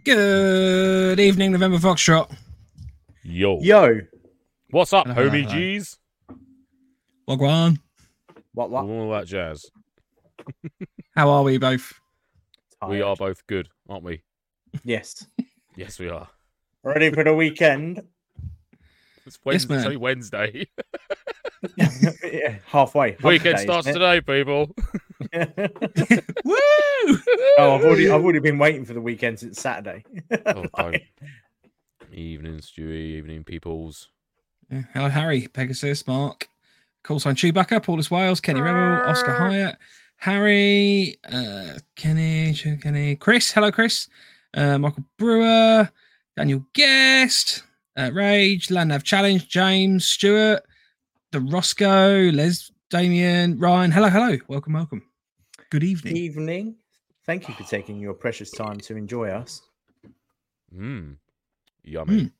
Good evening, November Foxtrot. Yo. What's up, Hello, homie hello. G's? Wagwan. What? All that jazz. How are we both? We are both good, aren't we? Yes. Yes, we are. Ready for the weekend? It's Wednesday. man. It's only Wednesday. Yeah, halfway. Weekend Day, starts isn't today, people. it? Woo! Oh, I've already been waiting for the weekend since Saturday. Oh, don't. Evening, Stewie. Evening, peoples. Yeah, hello, Harry, Pegasus, Mark, Callsign Chewbacca, Paulus Wales, Kenny Rebel, Oscar Hyatt, Harry, Kenny, Chris, hello, Chris, Michael Brewer, Daniel Guest, Rage, Landnav Challenge, James, Stewart, the Roscoe, Les, Damien, Ryan, hello, welcome. Good evening. Evening. Thank you for taking your precious time to enjoy us. Yummy.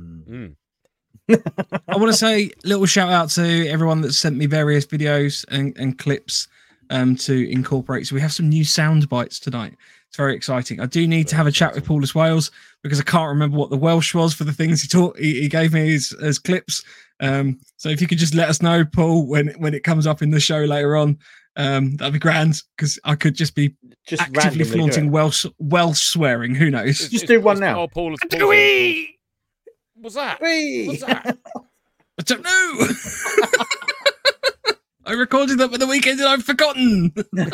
I want to say little shout out to everyone that sent me various videos and clips to incorporate. So we have some new sound bites tonight. It's very exciting. I do need to have a chat with Paulus Wales because I can't remember what the Welsh was for the things he gave me as clips. So if you could just let us know, Paul, when it comes up in the show later on, that'd be grand because I could just be actively flaunting Welsh swearing. Who knows? Just do one now. Oh, Paul. What's that? What's that? I don't know. I recorded that for the weekend and I've forgotten.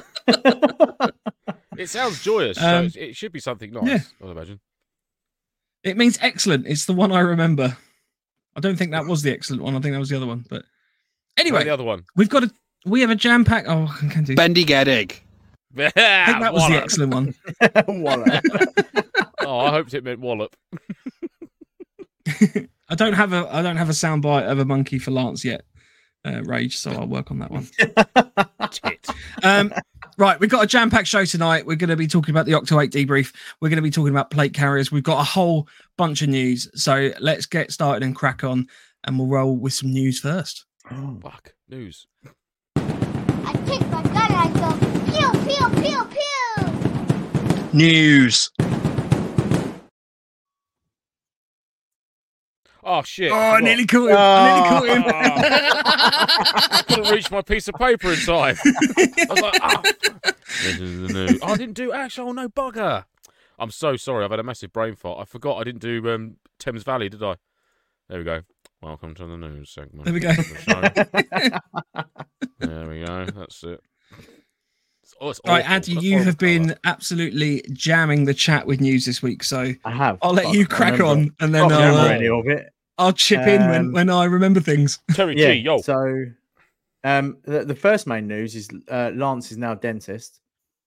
It sounds joyous. So it should be something nice, yeah. I imagine. It means excellent. It's the one I remember. I don't think that was the excellent one. I think that was the other one. But anyway, the other one. We have a jam pack. Oh, I can do. Bendigedig. I think that was the excellent one. Wallop. Oh, I hoped it meant wallop. I don't have a soundbite of a monkey for Lance yet, Rage. So I'll work on that one. Right, we've got a jam-packed show tonight. We're going to be talking about the Octo 8 debrief. We're going to be talking about plate carriers. We've got a whole bunch of news. So let's get started and crack on, and we'll roll with some news first. Oh, fuck. News. I take my gun and I go, pew, pew, pew, pew. News. Oh, shit. Oh, I nearly caught him. I couldn't reach my piece of paper in time. I was like, This is the news. Oh, I didn't do actual. Oh, no, bugger. I'm so sorry. I've had a massive brain fart. I forgot I didn't do Thames Valley, did I? There we go. Welcome to the news segment. There we go. There we go. That's it. It's Right, awful. Andy, That's you have horrible. been absolutely jamming the chat with news this week. So I have. I'll let you crack on, and then I don't remember I'll any of it. chip in when I remember things. Terry Yeah. G, yo. So, the first main news is Lance is now dentist.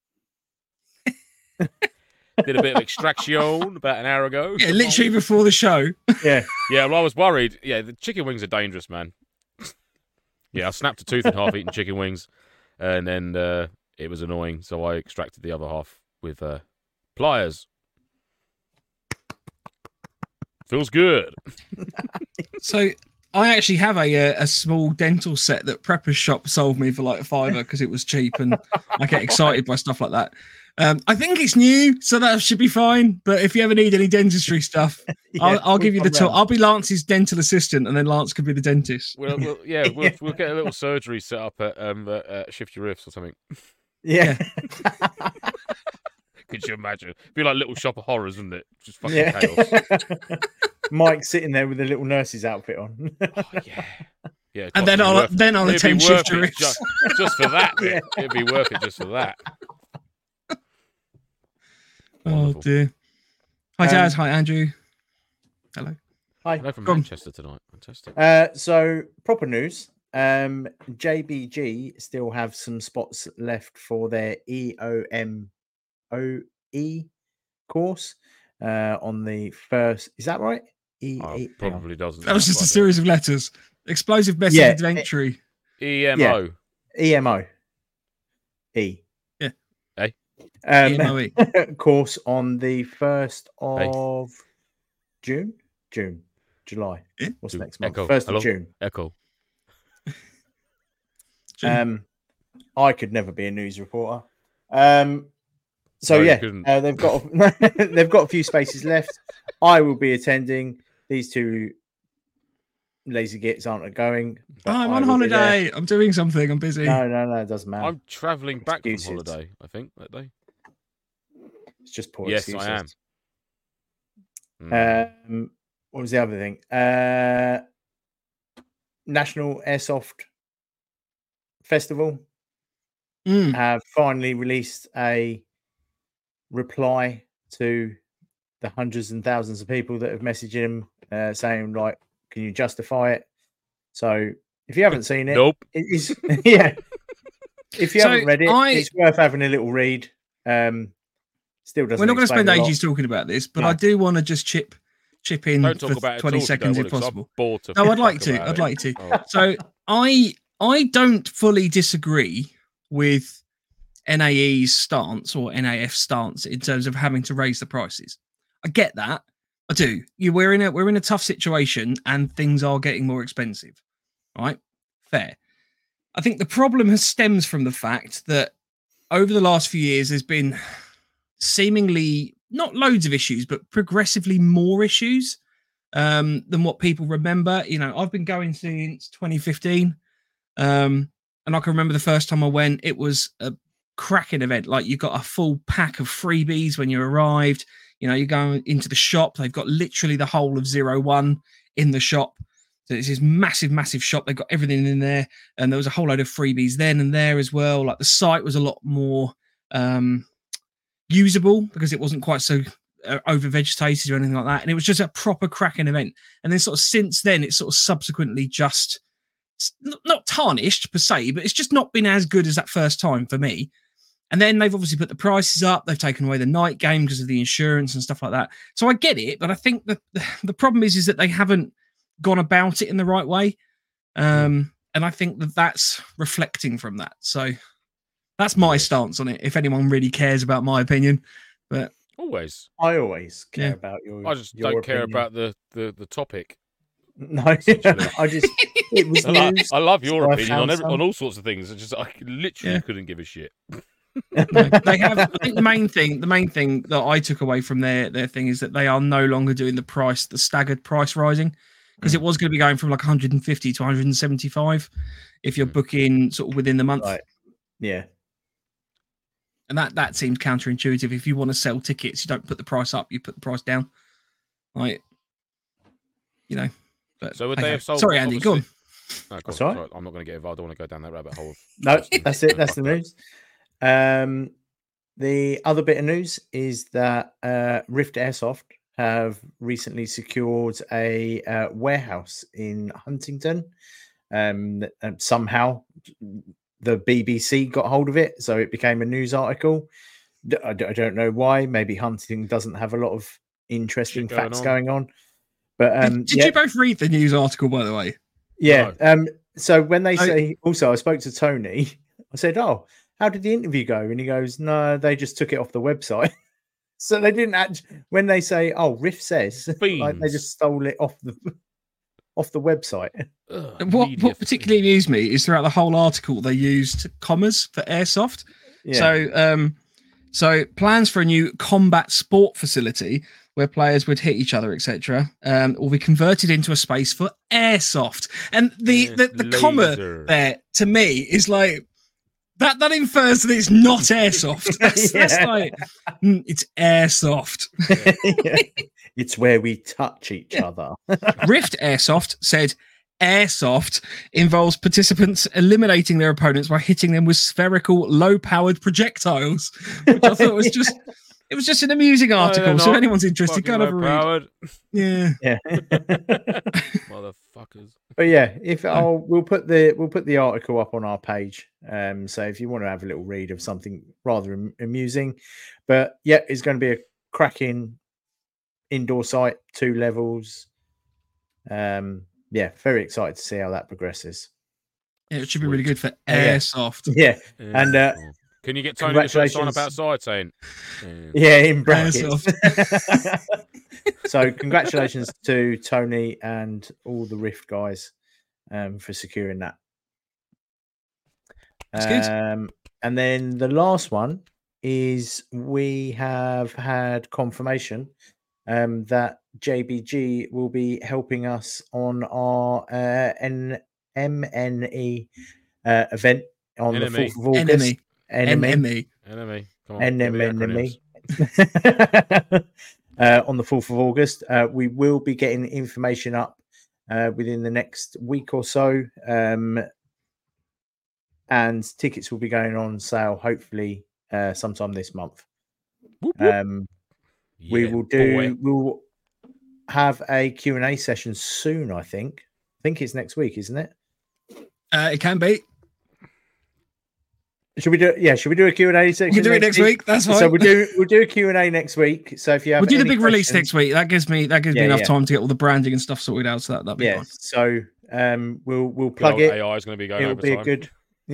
Did a bit of extraction about an hour ago. Yeah, literally before the show. Yeah. Yeah, well, I was worried. Yeah, the chicken wings are dangerous, man. Yeah, I snapped a tooth in half eating chicken wings, and then it was annoying, so I extracted the other half with pliers. Feels good. So I actually have a small dental set that Prepper's Shop sold me for like $5 because it was cheap, and I get excited by stuff like that. I think it's new, so that should be fine. But if you ever need any dentistry stuff, I'll give you the tool. I'll be Lance's dental assistant, and then Lance could be the dentist. We'll get a little surgery set up at Shifty Riffs or something. Yeah. Could you imagine? It'd be like Little Shop of Horrors, wouldn't it? Just fucking Yeah. chaos. Mike sitting there with a little nurse's outfit on. Oh, yeah. Yeah, And then I'll attend Shifty Riffs. Just for that bit. It'd be worth it just for that. Oh Wonderful. dear. Hi Daz, hi Andrew. Hello. Hi. Hello from Go on. Manchester tonight. Fantastic. So proper news. JBG still have some spots left for their EOMOE course on the first. Is that right? Probably doesn't. That was just a series of letters. Explosive message entry. EMO. EMO. E. Yeah. Eh? EMOE. Course on the 1st of June? July. Yeah. What's next month? Echo. 1st Hello? of June. Echo. I could never be a news reporter. So No, you yeah, couldn't. they've got they've got a few spaces left. I will be attending. These two lazy gits aren't going. but I'm I on will be there. holiday. I'm doing something. I'm busy. No, it doesn't matter. I'm travelling back from Excuses. holiday, I think, that day. It's just poor Yes, excuses. I am. Mm. What was the other thing? National Airsoft Festival Mm. have finally released a reply to the hundreds and thousands of people that have messaged him saying, like, can you justify it? So if you haven't seen it, Nope. it is yeah. If you So haven't read it, it's worth having a little read. Still doesn't. We're not going to explain spend a lot. ages talking about this, but No. I do want to just chip in Don't talk for about it 20 at all seconds if if you don't want possible. it, 'cause I'm bored to No, I'd like fuck to. about I'd it. like to. Oh. So I don't fully disagree with NAE's stance or NAF stance in terms of having to raise the prices. I get that. I do. We're in a tough situation and things are getting more expensive. Right? Fair. I think the problem stems from the fact that over the last few years there's been seemingly not loads of issues, but progressively more issues than what people remember. You know, I've been going since 2015. And I can remember the first time I went, it was a cracking event. Like, you got a full pack of freebies when you arrived. You know, you go into the shop, they've got literally the whole of 01 in the shop. So it's this massive, massive shop. They've got everything in there. And there was a whole load of freebies then and there as well. Like, the site was a lot more usable because it wasn't quite so over vegetated or anything like that. And it was just a proper cracking event. And then sort of since then, it's sort of subsequently just not tarnished per se, but it's just not been as good as that first time for me. And then they've obviously put the prices up. They've taken away the night game because of the insurance and stuff like that. So I get it, but I think the problem is that they haven't gone about it in the right way. And I think that's reflecting from that. So that's my stance on it, if anyone really cares about my opinion. But Always. I always care about your. I just your don't care opinion. about the topic. No, I just. It was news. I love your so I opinion found on some. on all sorts of things. It's just I literally couldn't give a shit. No, they have. I think the main thing that I took away from their thing is that they are no longer doing the staggered price rising, because it was going to be going from like 150 to 175 if you're booking sort of within the month. Right. Yeah. And that seems counterintuitive. If you want to sell tickets, you don't put the price up, you put the price down. Like, you know. But So would they have sold? Sorry, Andy, go on. No, go That's on. all right. Sorry, I'm not going to get involved. I don't want to go down that rabbit hole. No, that's it. That's the news. The other bit of news is that Rift Airsoft have recently secured a warehouse in Huntington. And somehow the BBC got hold of it, so it became a news article. I don't know why. Maybe Huntington doesn't have a lot of interesting facts going on. But did you both read the news article, by the way? Yeah. So when they say, also, I spoke to Tony. I said, "Oh, how did the interview go?" And he goes, "No, they just took it off the website." So they didn't actually. When they say, "Oh, Riff says," like, they just stole it off the website. What particularly amused me is throughout the whole article they used commas for airsoft. Yeah. So plans for a new combat sport facility where players would hit each other, etc., will be converted into a space for airsoft. And the comma there to me is like that infers that it's not airsoft. That's like it's airsoft. It's where we touch each other. Rift Airsoft said airsoft involves participants eliminating their opponents by hitting them with spherical, low-powered projectiles, which I thought was just it was just an amusing article. So if anyone's interested, go and have a read. Yeah. Motherfuckers. But yeah, we'll put the article up on our page. So if you want to have a little read of something rather amusing, but yeah, it's going to be a cracking indoor site, 2 levels. Yeah, very excited to see how that progresses. Yeah, it should be really good for airsoft. Yeah, and can you get Tony to sign up outside saying? Yeah, in brackets. So congratulations to Tony and all the Rift guys for securing that. That's good. And then the last one is we have had confirmation that JBG will be helping us on our MNE event on the NME. 4th of August. NME. Enemy. Come on. give me the NME. acronyms. On the 4th of August. We will be getting information up within the next week or so. And tickets will be going on sale hopefully sometime this month. Whoop, whoop. We Yeah, will boy. we'll have a Q&A session soon, I think. I think it's next week, isn't it? It can be. Should we do a Q&A section? We can do it next week. That's fine. So we'll do a Q&A next week. So if you have we'll do the any big release questions- next week. That gives me enough yeah. time to get all the branding and stuff sorted out. So that'll be fine. So we'll Good plug old it. AI is going to be going It'll over be time. a good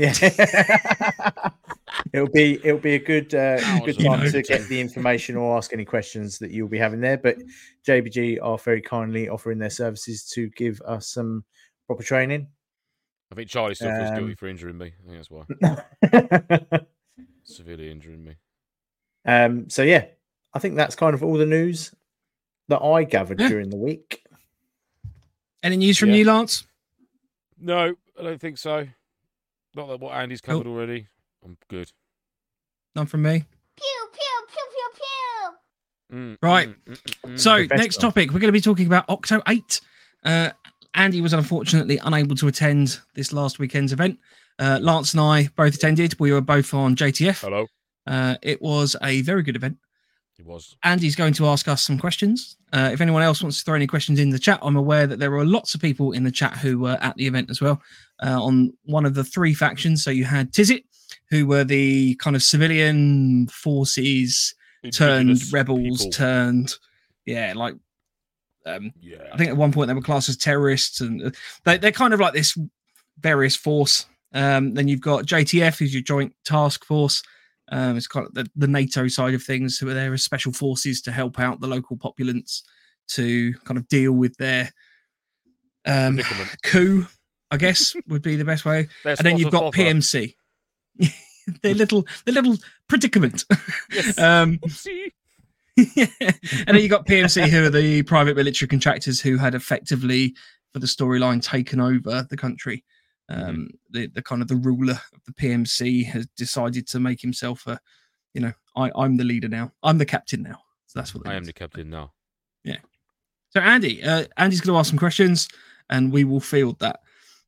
it'll be a good good time know. to get the information or ask any questions that you'll be having there. But JBG are very kindly offering their services to give us some proper training. I think Charlie still feels guilty for injuring me. I think that's why. Severely injuring me. So yeah, I think that's kind of all the news that I gathered Yeah. during the week. Any news from Yeah. you, Lance? No, I don't think so. Not that what Andy's covered already. I'm good. None from me. Pew, pew, pew, pew, pew. Right. So Professional. next topic, we're going to be talking about Octo 8. Andy was unfortunately unable to attend this last weekend's event. Lance and I both attended. We were both on JTF. Hello. It was a very good event. It was. Andy's going to ask us some questions. If anyone else wants to throw any questions in the chat, I'm aware that there were lots of people in the chat who were at the event as well. On one of the three factions, so you had Tizit, who were the kind of civilian forces turned Indigenous rebels people. turned, yeah, like Yeah. I think at one point they were classed as terrorists, and they're kind of like this various force. Then you've got JTF, who's your Joint Task Force. It's kind of the NATO side of things, who are there as special forces to help out the local populace to kind of deal with their Predicament. coup, I guess would be the best way. There's And then you've got Spotter Fodder. PMC. their little predicament. Yes. Um, Oopsie. and then you got PMC, who are the private military contractors who had effectively, for the storyline, taken over the country. The kind of the ruler of the PMC has decided to make himself I'm the leader now. I'm the captain now. So that's what I they am mean. the captain now. So Andy's going to ask some questions, and we will field that.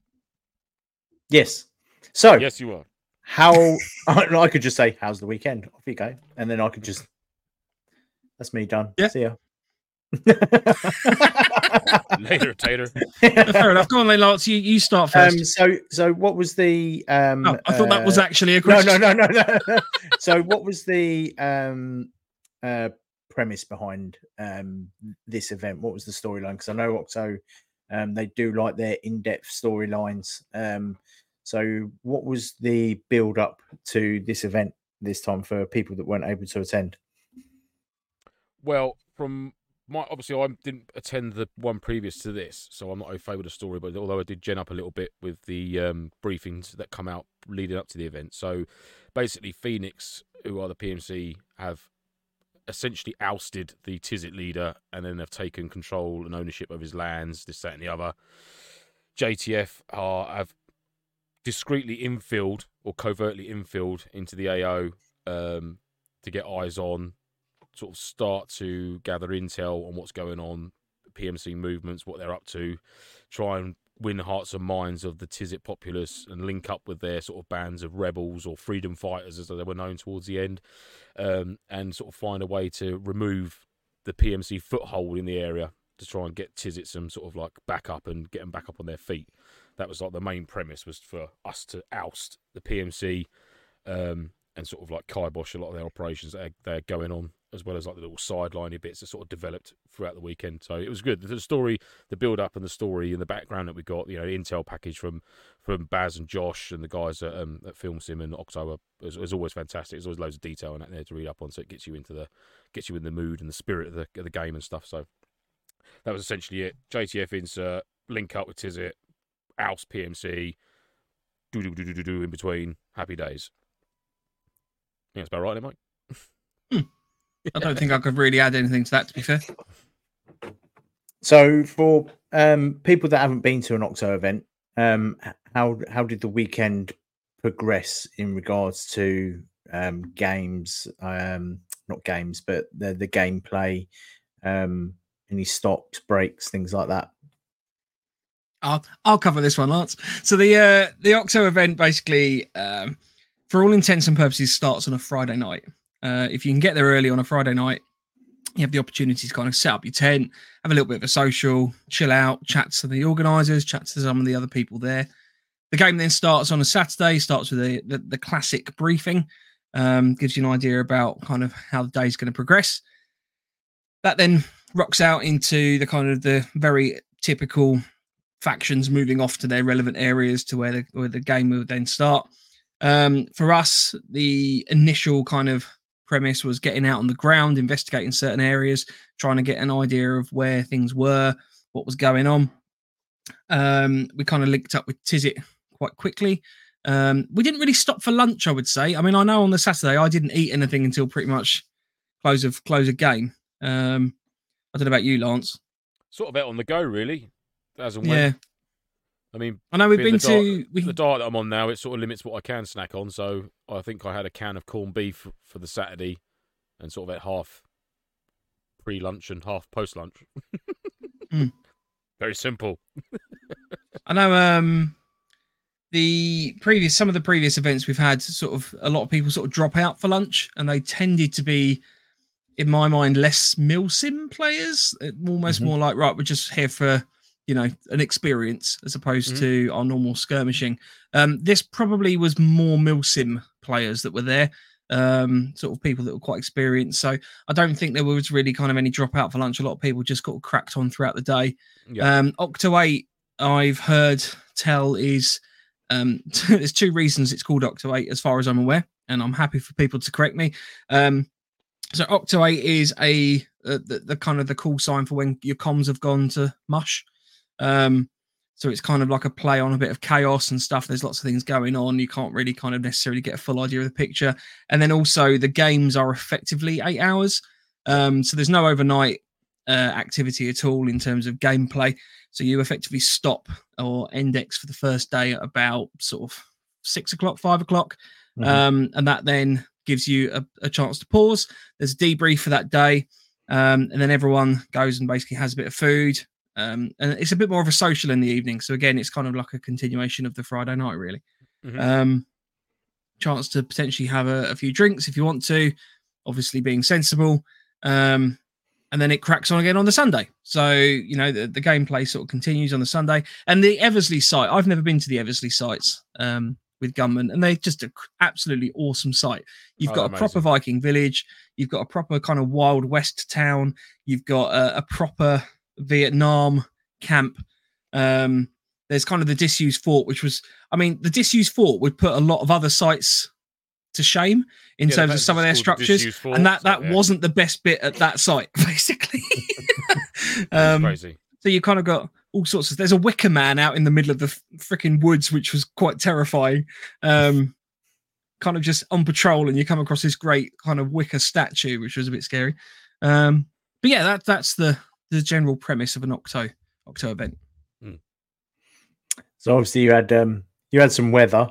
Yes. So Yes, you are. how I could just say, "How's the weekend?" Off you go, and then I could just. That's me done. Yeah. See ya. Later, Tater. Fair enough. Go on, then, Lance. You start first. So what was the Oh, I thought that was actually a no, question. no. So what was the premise behind this event? What was the storyline? Because I know Octo, they do like their in-depth storylines. So what was the build up to this event this time for people that weren't able to attend? Well, from my obviously, I didn't attend the one previous to this, so I'm not au fait with the story. But although I did gen up a little bit with the briefings that come out leading up to the event. So basically, Phoenix, who are the PMC, have essentially ousted the Tizit leader, and then have taken control and ownership of his lands, this, that, and the other. JTF have discreetly infilled or covertly infilled into the AO to get eyes on, sort of start to gather intel on what's going on, PMC movements, what they're up to, try and win hearts and minds of the Tizit populace and link up with their sort of bands of rebels or freedom fighters, as they were known towards the end, and sort of find a way to remove the PMC foothold in the area to try and get Tizit some sort of like backup and get them back up on their feet. That was like the main premise, was for us to oust the PMC and sort of like kibosh a lot of their operations that they're going on, as well as like the little sideliney bits that sort of developed throughout the weekend. So it was good. The story, the build up and the story and the background that we got, the intel package from Baz and Josh and the guys at Film Sim and Octo is always fantastic. There's always loads of detail in that there to read up on, so it gets you in the mood and the spirit of the game and stuff. So that was essentially it. JTF insert, link up with Tizit, oust PMC, do in between, happy days. I think that's about right, Mike. I don't think I could really add anything to that, to be fair. So for people that haven't been to an Octo event, how did the weekend progress in regards to games? Not games, but the gameplay. Any stops, breaks, things like that. I'll cover this one, Lance. So the Octo event basically, for all intents and purposes, starts on a Friday night. If you can get there early on a Friday night, you have the opportunity to kind of set up your tent, have a little bit of a social, chill out, chat to the organisers, chat to some of the other people there. The game then starts on a Saturday, starts with the classic briefing, gives you an idea about kind of how the day's going to progress. That then rocks out into the kind of the very typical factions moving off to their relevant areas to where the game will then start. For us, the initial kind of premise was getting out on the ground, investigating certain areas, trying to get an idea of where things were, what was going on. We kind of linked up with Tizit quite quickly. We didn't really stop for lunch, I would say. I mean, I know on the Saturday I didn't eat anything until pretty much close of game. I don't know about you, Lance. Sort of out on the go, really. As and when. Yeah. I mean, I know we've been the diet that I'm on now, it sort of limits what I can snack on. So I think I had a can of corned beef for the Saturday and sort of at half pre-lunch and half post-lunch. Very simple. I know some of the previous events we've had, sort of a lot of people sort of drop out for lunch, and they tended to be, in my mind, less milsim players. Almost more like, right, we're just here for, an experience as opposed to our normal skirmishing. This probably was more milsim players that were there, sort of people that were quite experienced. So I don't think there was really kind of any drop out for lunch. A lot of people just got cracked on throughout the day. Yeah. Octo 8, I've heard tell is there's two reasons it's called Octo 8 as far as I'm aware, and I'm happy for people to correct me. So Octo 8 is the kind of the call sign for when your comms have gone to mush. So it's kind of like a play on a bit of chaos and stuff. There's lots of things going on. You can't really kind of necessarily get a full idea of the picture. And then also the games are effectively 8 hours. So there's no overnight activity at all in terms of gameplay. So you effectively stop or index for the first day at about sort of 6 o'clock, 5 o'clock. And that then gives you a chance to pause. There's a debrief for that day. And then everyone goes and basically has a bit of food. And it's a bit more of a social in the evening. So again, it's kind of like a continuation of the Friday night, really. Chance to potentially have a few drinks if you want to, obviously being sensible. And then it cracks on again on the Sunday. So, the gameplay sort of continues on the Sunday. And the Eversley site, I've never been to the Eversley sites with Gunman, and they're just an absolutely awesome site. You've got a proper Viking village. You've got a proper kind of Wild West town. You've got a proper Vietnam camp. There's kind of the disused fort, which was, the disused fort would put a lot of other sites to shame in terms of some of their structures, and that wasn't the best bit at that site, basically. That's crazy. So you kind of got all sorts of. There's a wicker man out in the middle of the freaking woods, which was quite terrifying. Kind of just on patrol, and you come across this great kind of wicker statue, which was a bit scary. But yeah, that's the general premise of an Octo event. So obviously you had some weather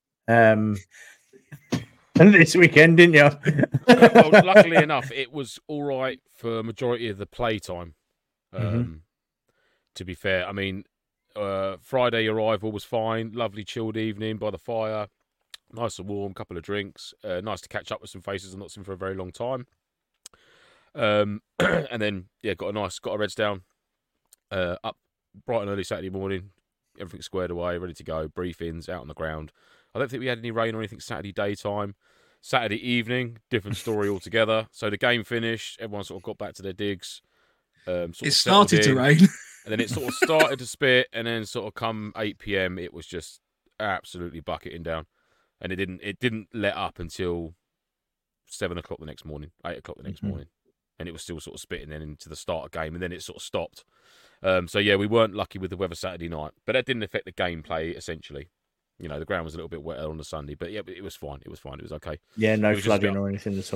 this weekend, didn't you? Well, luckily enough, it was all right for majority of the playtime. To be fair, Friday arrival was fine. Lovely chilled evening by the fire, nice and warm. Couple of drinks. Nice to catch up with some faces I've not seen for a very long time. And then got a Reds down up bright and early Saturday morning. Everything squared away, ready to go. Briefings out on the ground. I don't think we had any rain or anything Saturday daytime. Saturday evening, different story altogether. So the game finished. Everyone sort of got back to their digs. It started to rain, and then it sort of started to spit, and then sort of come 8 p.m. it was just absolutely bucketing down, and it didn't let up until 7 o'clock the next morning, 8 o'clock the next morning. And it was still sort of spitting then into the start of game, and then it sort of stopped. So we weren't lucky with the weather Saturday night, but that didn't affect the gameplay essentially. The ground was a little bit wetter on the Sunday, but it was fine. It was okay. Yeah, no flooding or anything at all.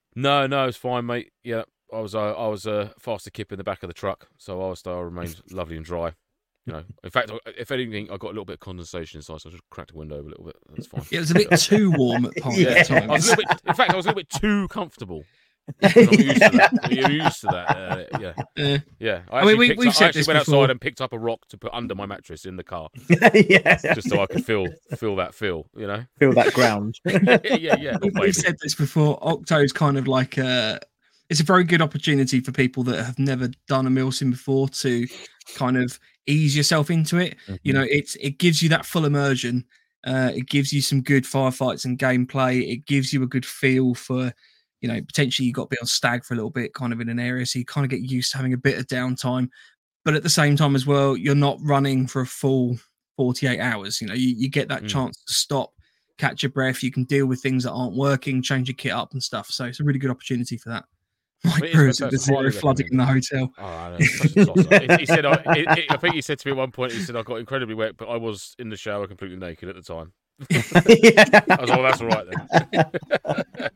No, it's fine, mate. Yeah, I was faster kip in the back of the truck, so I remained lovely and dry. You know, in fact, if anything, I got a little bit of condensation inside, so I just cracked the window a little bit. That's fine. It was a bit too warm at parts Yeah. of times. I was a little bit, in fact, I was a little bit too comfortable. I'm used to that. You're used to that. Yeah. I mean, we've said actually this went before. outside and picked up a rock to put under my mattress in the car, Yeah. just so I could feel that feel. You know. Feel that ground. Yeah. Oh, baby. We've said this before. Octo's kind of like it's a very good opportunity for people that have never done a Milsim before to kind of ease yourself into it. You know, it gives you that full immersion. It gives you some good firefights and gameplay. It gives you a good feel for, you know, potentially you got to be on stag for a little bit, kind of in an area, so you kind of get used to having a bit of downtime. But at the same time as well, you're not running for a full 48 hours. You know, you get that chance to stop, catch your breath. You can deal with things that aren't working, change your kit up and stuff. So it's a really good opportunity for that. Mike It is Bruce at the fantastic. zero flooding in the hotel. Oh, I know. Such a tosser. He said, I think he said to me at one point, he said, I got incredibly wet, but I was in the shower completely naked at the time. I was like, well, that's all right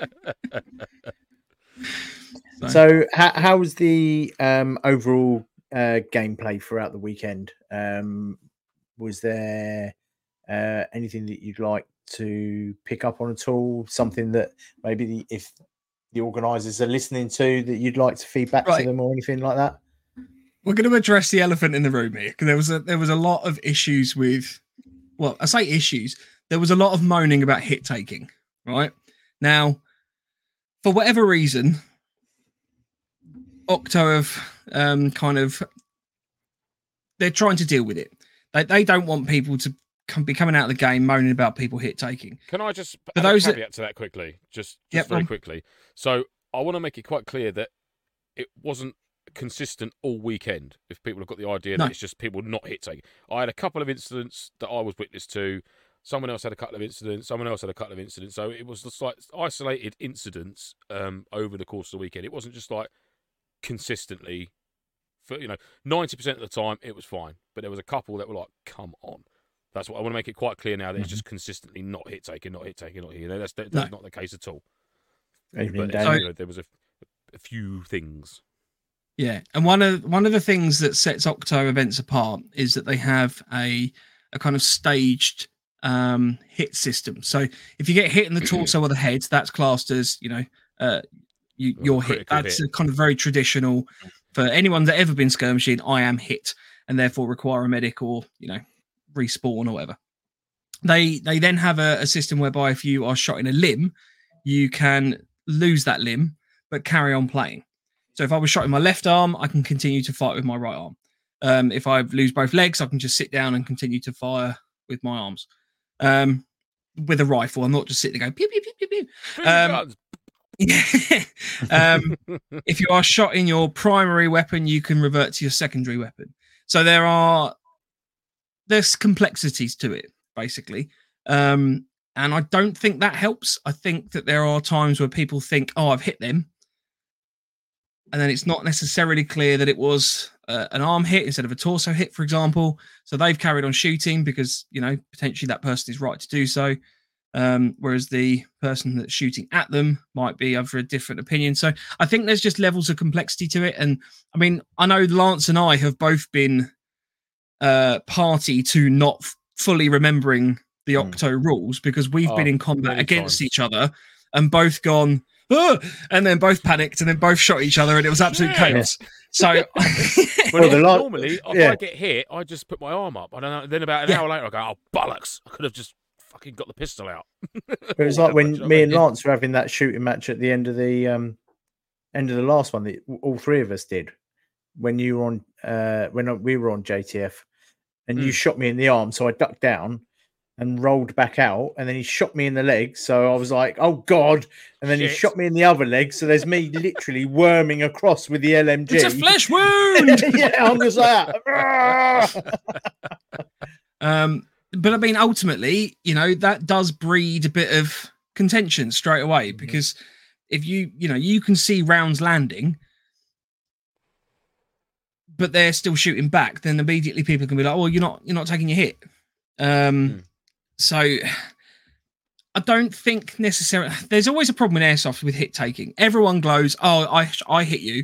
then. So, how was the overall gameplay throughout the weekend? Was there anything that you'd like to pick up on at all? Something that maybe if the organisers are listening to, that you'd like to feed back to them or anything like that? We're going to address the elephant in the room here, because there was a lot of issues with. Well, I say issues. There was a lot of moaning about hit taking. Right now, for whatever reason, Octo have they're trying to deal with it. They don't want people to be coming out of the game moaning about people hit taking. Can I just For add those a caveat to that quickly? Just very quickly. So I want to make it quite clear that it wasn't consistent all weekend. If people have got the idea that it's just people not hit taking. I had a couple of incidents that I was witness to. Someone else had a couple of incidents. Someone else had a couple of incidents. So it was just like isolated incidents over the course of the weekend. It wasn't just like consistently. For 90% of the time it was fine, but there was a couple that were like, "Come on." That's what I want to make it quite clear now. That it's just consistently not hit taking. That's not the case at all. But there was a few things. Yeah, and one of the things that sets Octo events apart is that they have a kind of staged hit system. So if you get hit in the torso or the head, that's classed as you're hit. That's kind of very traditional for anyone that's ever been skirmishing. I am hit, and therefore require a medic or respawn or whatever. They then have a system whereby if you are shot in a limb, you can lose that limb but carry on playing. So if I was shot in my left arm, I can continue to fight with my right arm. If I lose both legs, I can just sit down and continue to fire with my arms. With a rifle, I'm not just sitting there going pew pew pew pew pew. If you are shot in your primary weapon, you can revert to your secondary weapon. So there's complexities to it, basically. And I don't think that helps. I think that there are times where people think, "Oh, I've hit them," and then it's not necessarily clear that it was an arm hit instead of a torso hit, for example. So they've carried on shooting because, potentially that person is right to do so. Whereas the person that's shooting at them might be of a different opinion. So I think there's just levels of complexity to it. And I mean, I know Lance and I have both been party to not fully remembering the Octo rules because we've been in combat against each other and both gone, and then both panicked and then both shot each other and it was absolute chaos. So normally if I get hit, I just put my arm up. I don't know. Then about an hour later, I go, "Oh bollocks! I could have just fucking got the pistol out." It was like when me and Lance were having that shooting match at the end of the last one that all three of us did. When you were on, when we were on JTF, and you shot me in the arm, so I ducked down and rolled back out, and then he shot me in the leg. So I was like, "Oh God!" And then he shot me in the other leg. So there's me literally worming across with the LMG. It's a flesh wound. Yeah, I'm just like but I mean, ultimately, that does breed a bit of contention straight away because if you can see rounds landing, but they're still shooting back, then immediately people can be like, "Well, you're not taking your hit." So I don't think necessarily. There's always a problem in airsoft with hit taking. Everyone glows, "Oh, I hit you,"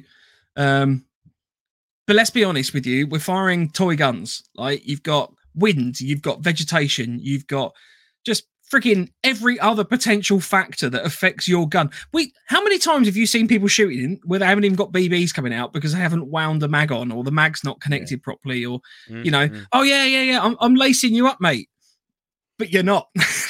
but let's be honest with you. We're firing toy guns. Like you've got wind, you've got vegetation, you've got just freaking every other potential factor that affects your gun. How many times have you seen people shooting where they haven't even got BBs coming out because they haven't wound the mag on, or the mag's not connected properly, or you know, oh yeah, I'm lacing you up, mate, but you're not.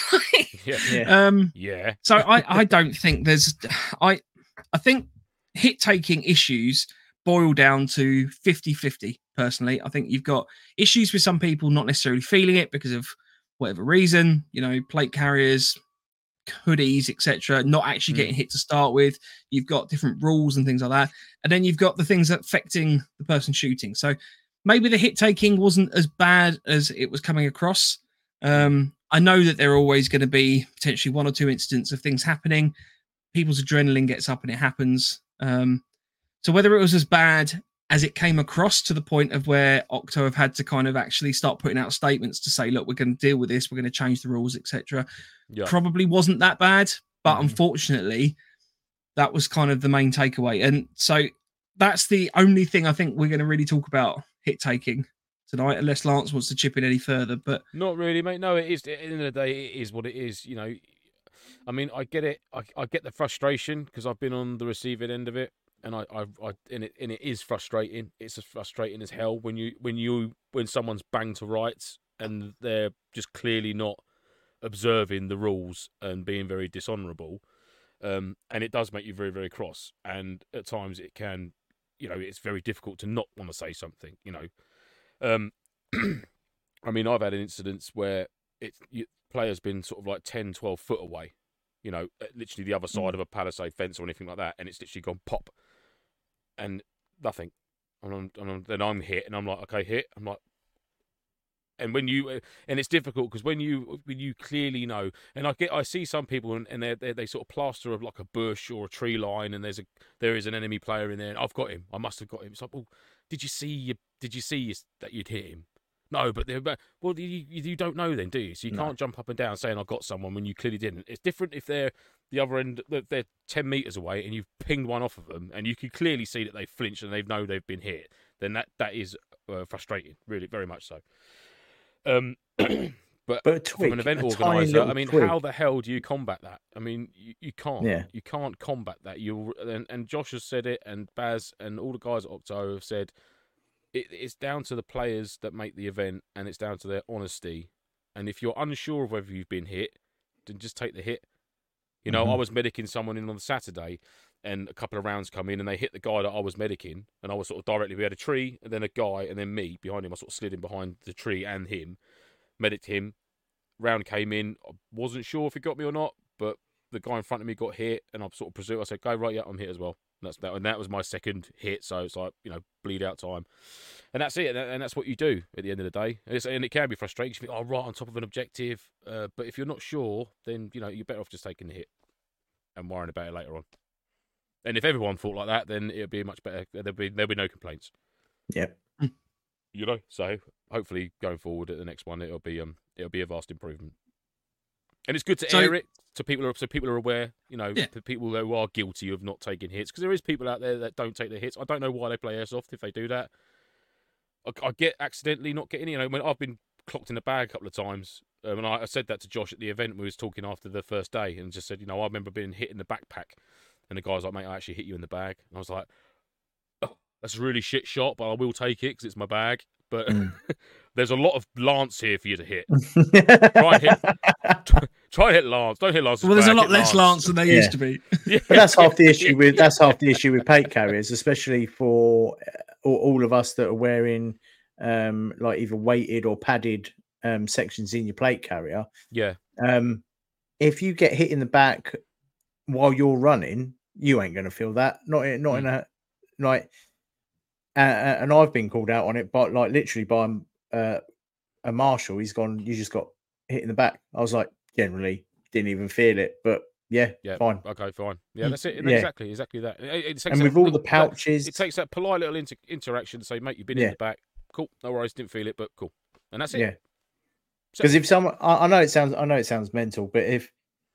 So I don't think there's. I think hit taking issues boil down to 50-50. Personally, I think you've got issues with some people not necessarily feeling it because of whatever reason, you know, plate carriers, hoodies, etc., not actually getting hit to start with. You've got different rules and things like that, and then you've got the things affecting the person shooting. So maybe the hit taking wasn't as bad as it was coming across. I know that there are always going to be potentially one or two incidents of things happening. People's adrenaline gets up and it happens. So whether it was as bad as it came across to the point of where Octo have had to kind of actually start putting out statements to say, look, we're going to deal with this, we're going to change the rules, etc. Probably wasn't that bad, but unfortunately, that was kind of the main takeaway. And so that's the only thing I think we're going to really talk about hit taking tonight, unless Lance wants to chip in any further. But not really, mate. No, it is. At the end of the day, it is what it is. You know, I mean, I get it. I get the frustration because I've been on the receiving end of it. And it is frustrating. It's as frustrating as hell when someone's banged to rights and they're just clearly not observing the rules and being very dishonourable. And it does make you very, very cross. And at times it can, you know, it's very difficult to not want to say something. You know, I mean, I've had incidents where players been sort of like 10, 12 foot away. You know, literally the other side of a palisade fence or anything like that, and it's literally gone pop. And nothing, and then I'm hit, and I'm like, okay, hit. I'm like, and and it's difficult because when you clearly know, and I see some people and they sort of plaster of like a bush or a tree line, and there is an enemy player in there, and I've got him. I must have got him. It's like, well, did you see that you'd hit him? No, but you don't know then, do you? So you can't jump up and down saying I got someone when you clearly didn't. It's different if they're the other end, they're 10 meters away and you've pinged one off of them and you can clearly see that they've flinched and they know they've been hit. Then that is frustrating, really, very much so. But from an event organizer, I mean, how the hell do you combat that? I mean, you can't. Yeah. You can't combat that. And Josh has said it, and Baz and all the guys at Octo have said. It's down to the players that make the event, and it's down to their honesty. And if you're unsure of whether you've been hit, then just take the hit. You know, I was medicing someone in on the Saturday, and a couple of rounds come in, and they hit the guy that I was medicing, and I was sort of directly, we had a tree, and then a guy, and then me behind him. I sort of slid in behind the tree and him, mediced him. Round came in. I wasn't sure if he got me or not, but the guy in front of me got hit, and I sort of presumed, I said, go, right, yeah, I'm hit as well. And that was my second hit, so it's like, you know, bleed out time. And that's it, and that's what you do at the end of the day. And it can be frustrating. You think, oh, right on top of an objective. But if you're not sure, then, you know, you're better off just taking the hit and worrying about it later on. And if everyone thought like that, then it'd be much better. There'll be no complaints. Yep. You know, so hopefully going forward at the next one, it'll be a vast improvement. And it's good to air it so people are aware, you know, people who are guilty of not taking hits, because there is people out there that don't take their hits. I don't know why they play airsoft if they do that. I get accidentally not getting, you know, when I've been clocked in the bag a couple of times, and I said that to Josh at the event. We was talking after the first day, and just said, you know, I remember being hit in the backpack, and the guy's like, mate, I actually hit you in the bag, and I was like, oh, that's a really shit shot, but I will take it because it's my bag. But there's a lot of Lance here for you to hit. Try and hit Lance. Don't hit Lance. Well, there's a lot less Lance than there used to be. But that's half the issue with plate carriers, especially for all of us that are wearing like either weighted or padded sections in your plate carrier. Yeah. If you get hit in the back while you're running, you ain't going to feel that. Not in a like. And I've been called out on it, but like literally by a marshal. He's gone, you just got hit in the back. I was like, generally didn't even feel it, but yeah, fine. Okay, fine. Yeah, that's it. Exactly that. And with all the pouches, it takes that polite little interaction to say, mate, you've been in the back. Cool, no worries, didn't feel it, but cool. And that's it. Yeah. Because if someone, I know it sounds mental, but if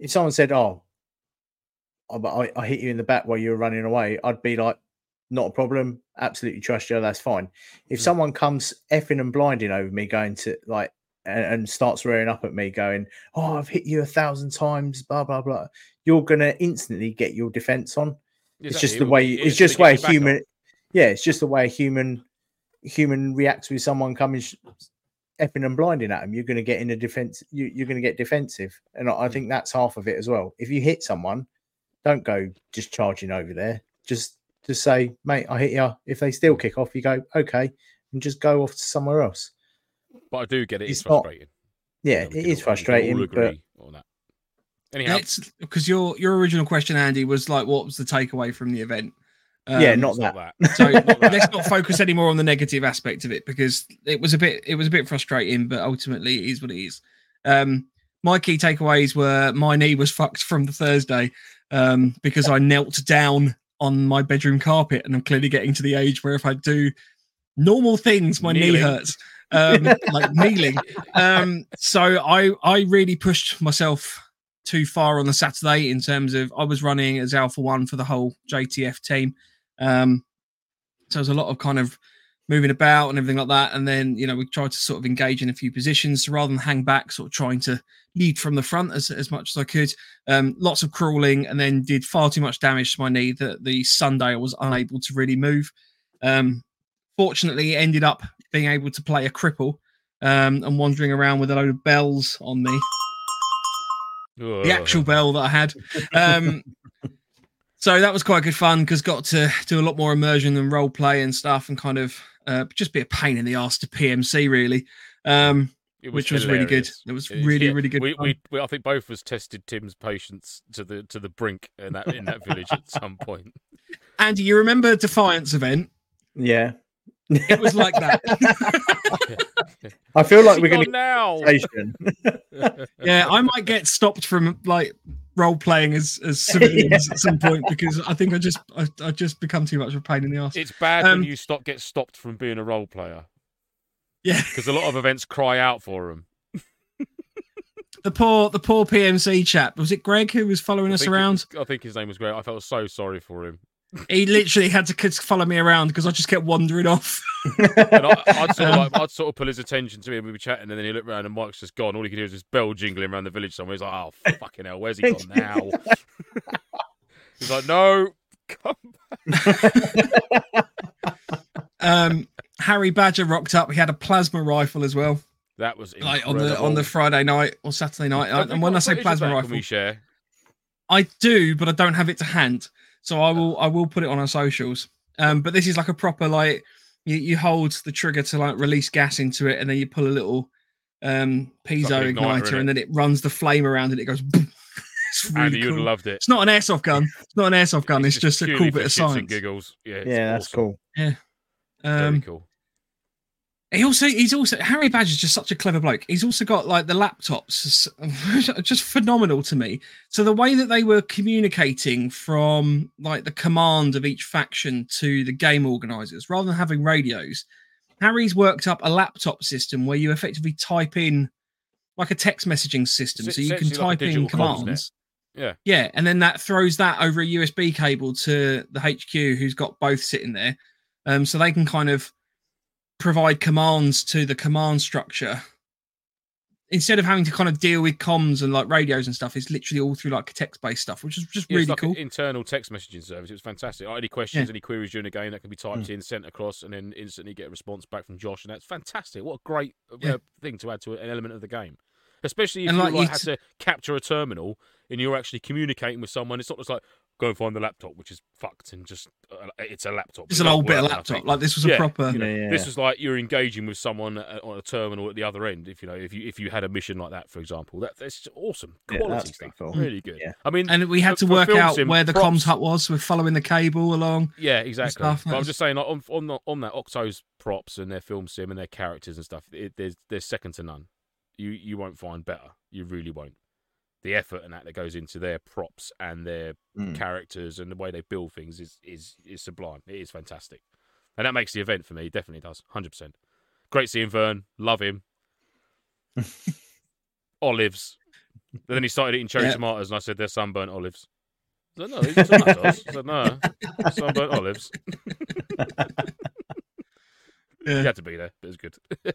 if someone said, "Oh, I hit you in the back while you were running away," I'd be like, "Not a problem. Absolutely trust you. That's fine." If someone comes effing and blinding over me, going to like and starts rearing up at me, going, "Oh, I've hit you 1,000 times," blah blah blah, you're gonna instantly get your defense on. It's just the way. It's just the way a human. Yeah, it's just the way a human reacts with someone coming effing and blinding at them. You're going to get in a defense. You're going to get defensive, and I think that's half of it as well. If you hit someone, don't go just charging over there. Just say, "Mate, I hit you." If they still kick off, you go, "Okay," and just go off to somewhere else. But I do get it. It's not- frustrating. Yeah, it is frustrating. All But agree on that. Anyhow, because your original question, Andy, was like, what was the takeaway from the event? yeah, not it's that. not So that. let's not focus anymore on the negative aspect of it, because it was a bit frustrating, but ultimately it is what it is. My key takeaways were my knee was fucked from the Thursday because I knelt down on my bedroom carpet, and I'm clearly getting to the age where if I do normal things, my knee Kneeling. hurts. Like kneeling. So I really pushed myself too far on the Saturday in terms of I was running as Alpha 1 for the whole JTF team. So there's a lot of kind of moving about and everything like that. And then, we tried to sort of engage in a few positions. So rather than hang back, sort of trying to lead from the front as much as I could. Lots of crawling, and then did far too much damage to my knee that the Sunday I was unable to really move. Fortunately, ended up being able to play a cripple and wandering around with a load of bells on me. The actual bell that I had. So that was quite good fun because got to do a lot more immersion and role play and stuff, and kind of just be a pain in the arse to PMC really, which was really good. It was really good. We I think both of us tested Tim's patience to the brink in that village at some point. Andy, you remember Defiance event? Yeah. It was like that. I feel like we're going to now. Yeah, I might get stopped from like role playing as civilians at some point, because I think I just become too much of a pain in the arse. It's bad when you get stopped from being a role player. Yeah, because a lot of events cry out for them. The poor PMC chap. Was it Greg who was following us around? I think his name was Greg. I felt so sorry for him. He literally had to follow me around because I just kept wandering off. And I'd sort of pull his attention to him. We'd be chatting, and then he looked around, and Mike's just gone. All he could hear was this bell jingling around the village somewhere. He's like, "Oh fucking hell, where's he gone now?" He's like, "No, come back." Harry Badger rocked up. He had a plasma rifle as well. That was like on the Friday night or Saturday night. And when I say plasma rifle, can we share? I do, but I don't have it to hand. So I will put it on our socials. But this is like a proper, like you hold the trigger to like release gas into it, and then you pull a little piezo igniter, and then it runs the flame around, and it goes boom. It's really Andy, cool. you'd have loved it. It's not an airsoft gun. It's not an airsoft gun. It's just a cool bit of science. And giggles. Yeah, that's awesome. cool. Yeah. Very cool. He's also Harry Badger's just such a clever bloke. He's also got like the laptops, just phenomenal to me. So the way that they were communicating from like the command of each faction to the game organizers, rather than having radios, Harry's worked up a laptop system where you effectively type in like a text messaging system, so you can type in commands. Yeah, and then that throws that over a USB cable to the HQ, who's got both sitting there, so they can kind of provide commands to the command structure instead of having to kind of deal with comms and like radios and stuff. It's literally all through like text-based stuff, which is just really like cool. An internal text messaging service. It was fantastic. Any questions, any queries during the game, that can be typed in, sent across, and then instantly get a response back from Josh. And that's fantastic. What a great thing to add to an element of the game. Especially if you had to capture a terminal and you're actually communicating with someone. It's not just like, go and find the laptop, which is fucked, and just it's a laptop. It's an old bit of laptop. Like this was a proper. This was like you're engaging with someone on a terminal at the other end. If you had a mission like that, for example, that's awesome quality stuff. Cool. Really good. Yeah. I mean, and we had to work out where the comms hut was. We're following the cable along. Yeah, exactly. But I'm just saying, like, on that Octo's props and their film sim and their characters and stuff, there's second to none. You won't find better. You really won't. The effort and that goes into their props and their characters and the way they build things is sublime. It is fantastic. And that makes the event for me. It definitely does. 100%. Great seeing Vern. Love him. Olives. But then he started eating cherry Yeah. tomatoes, and I said, they're sunburnt olives. I said, no, these are tomatoes. I said, no, sunburnt olives. You Yeah. had to be there, but it was good.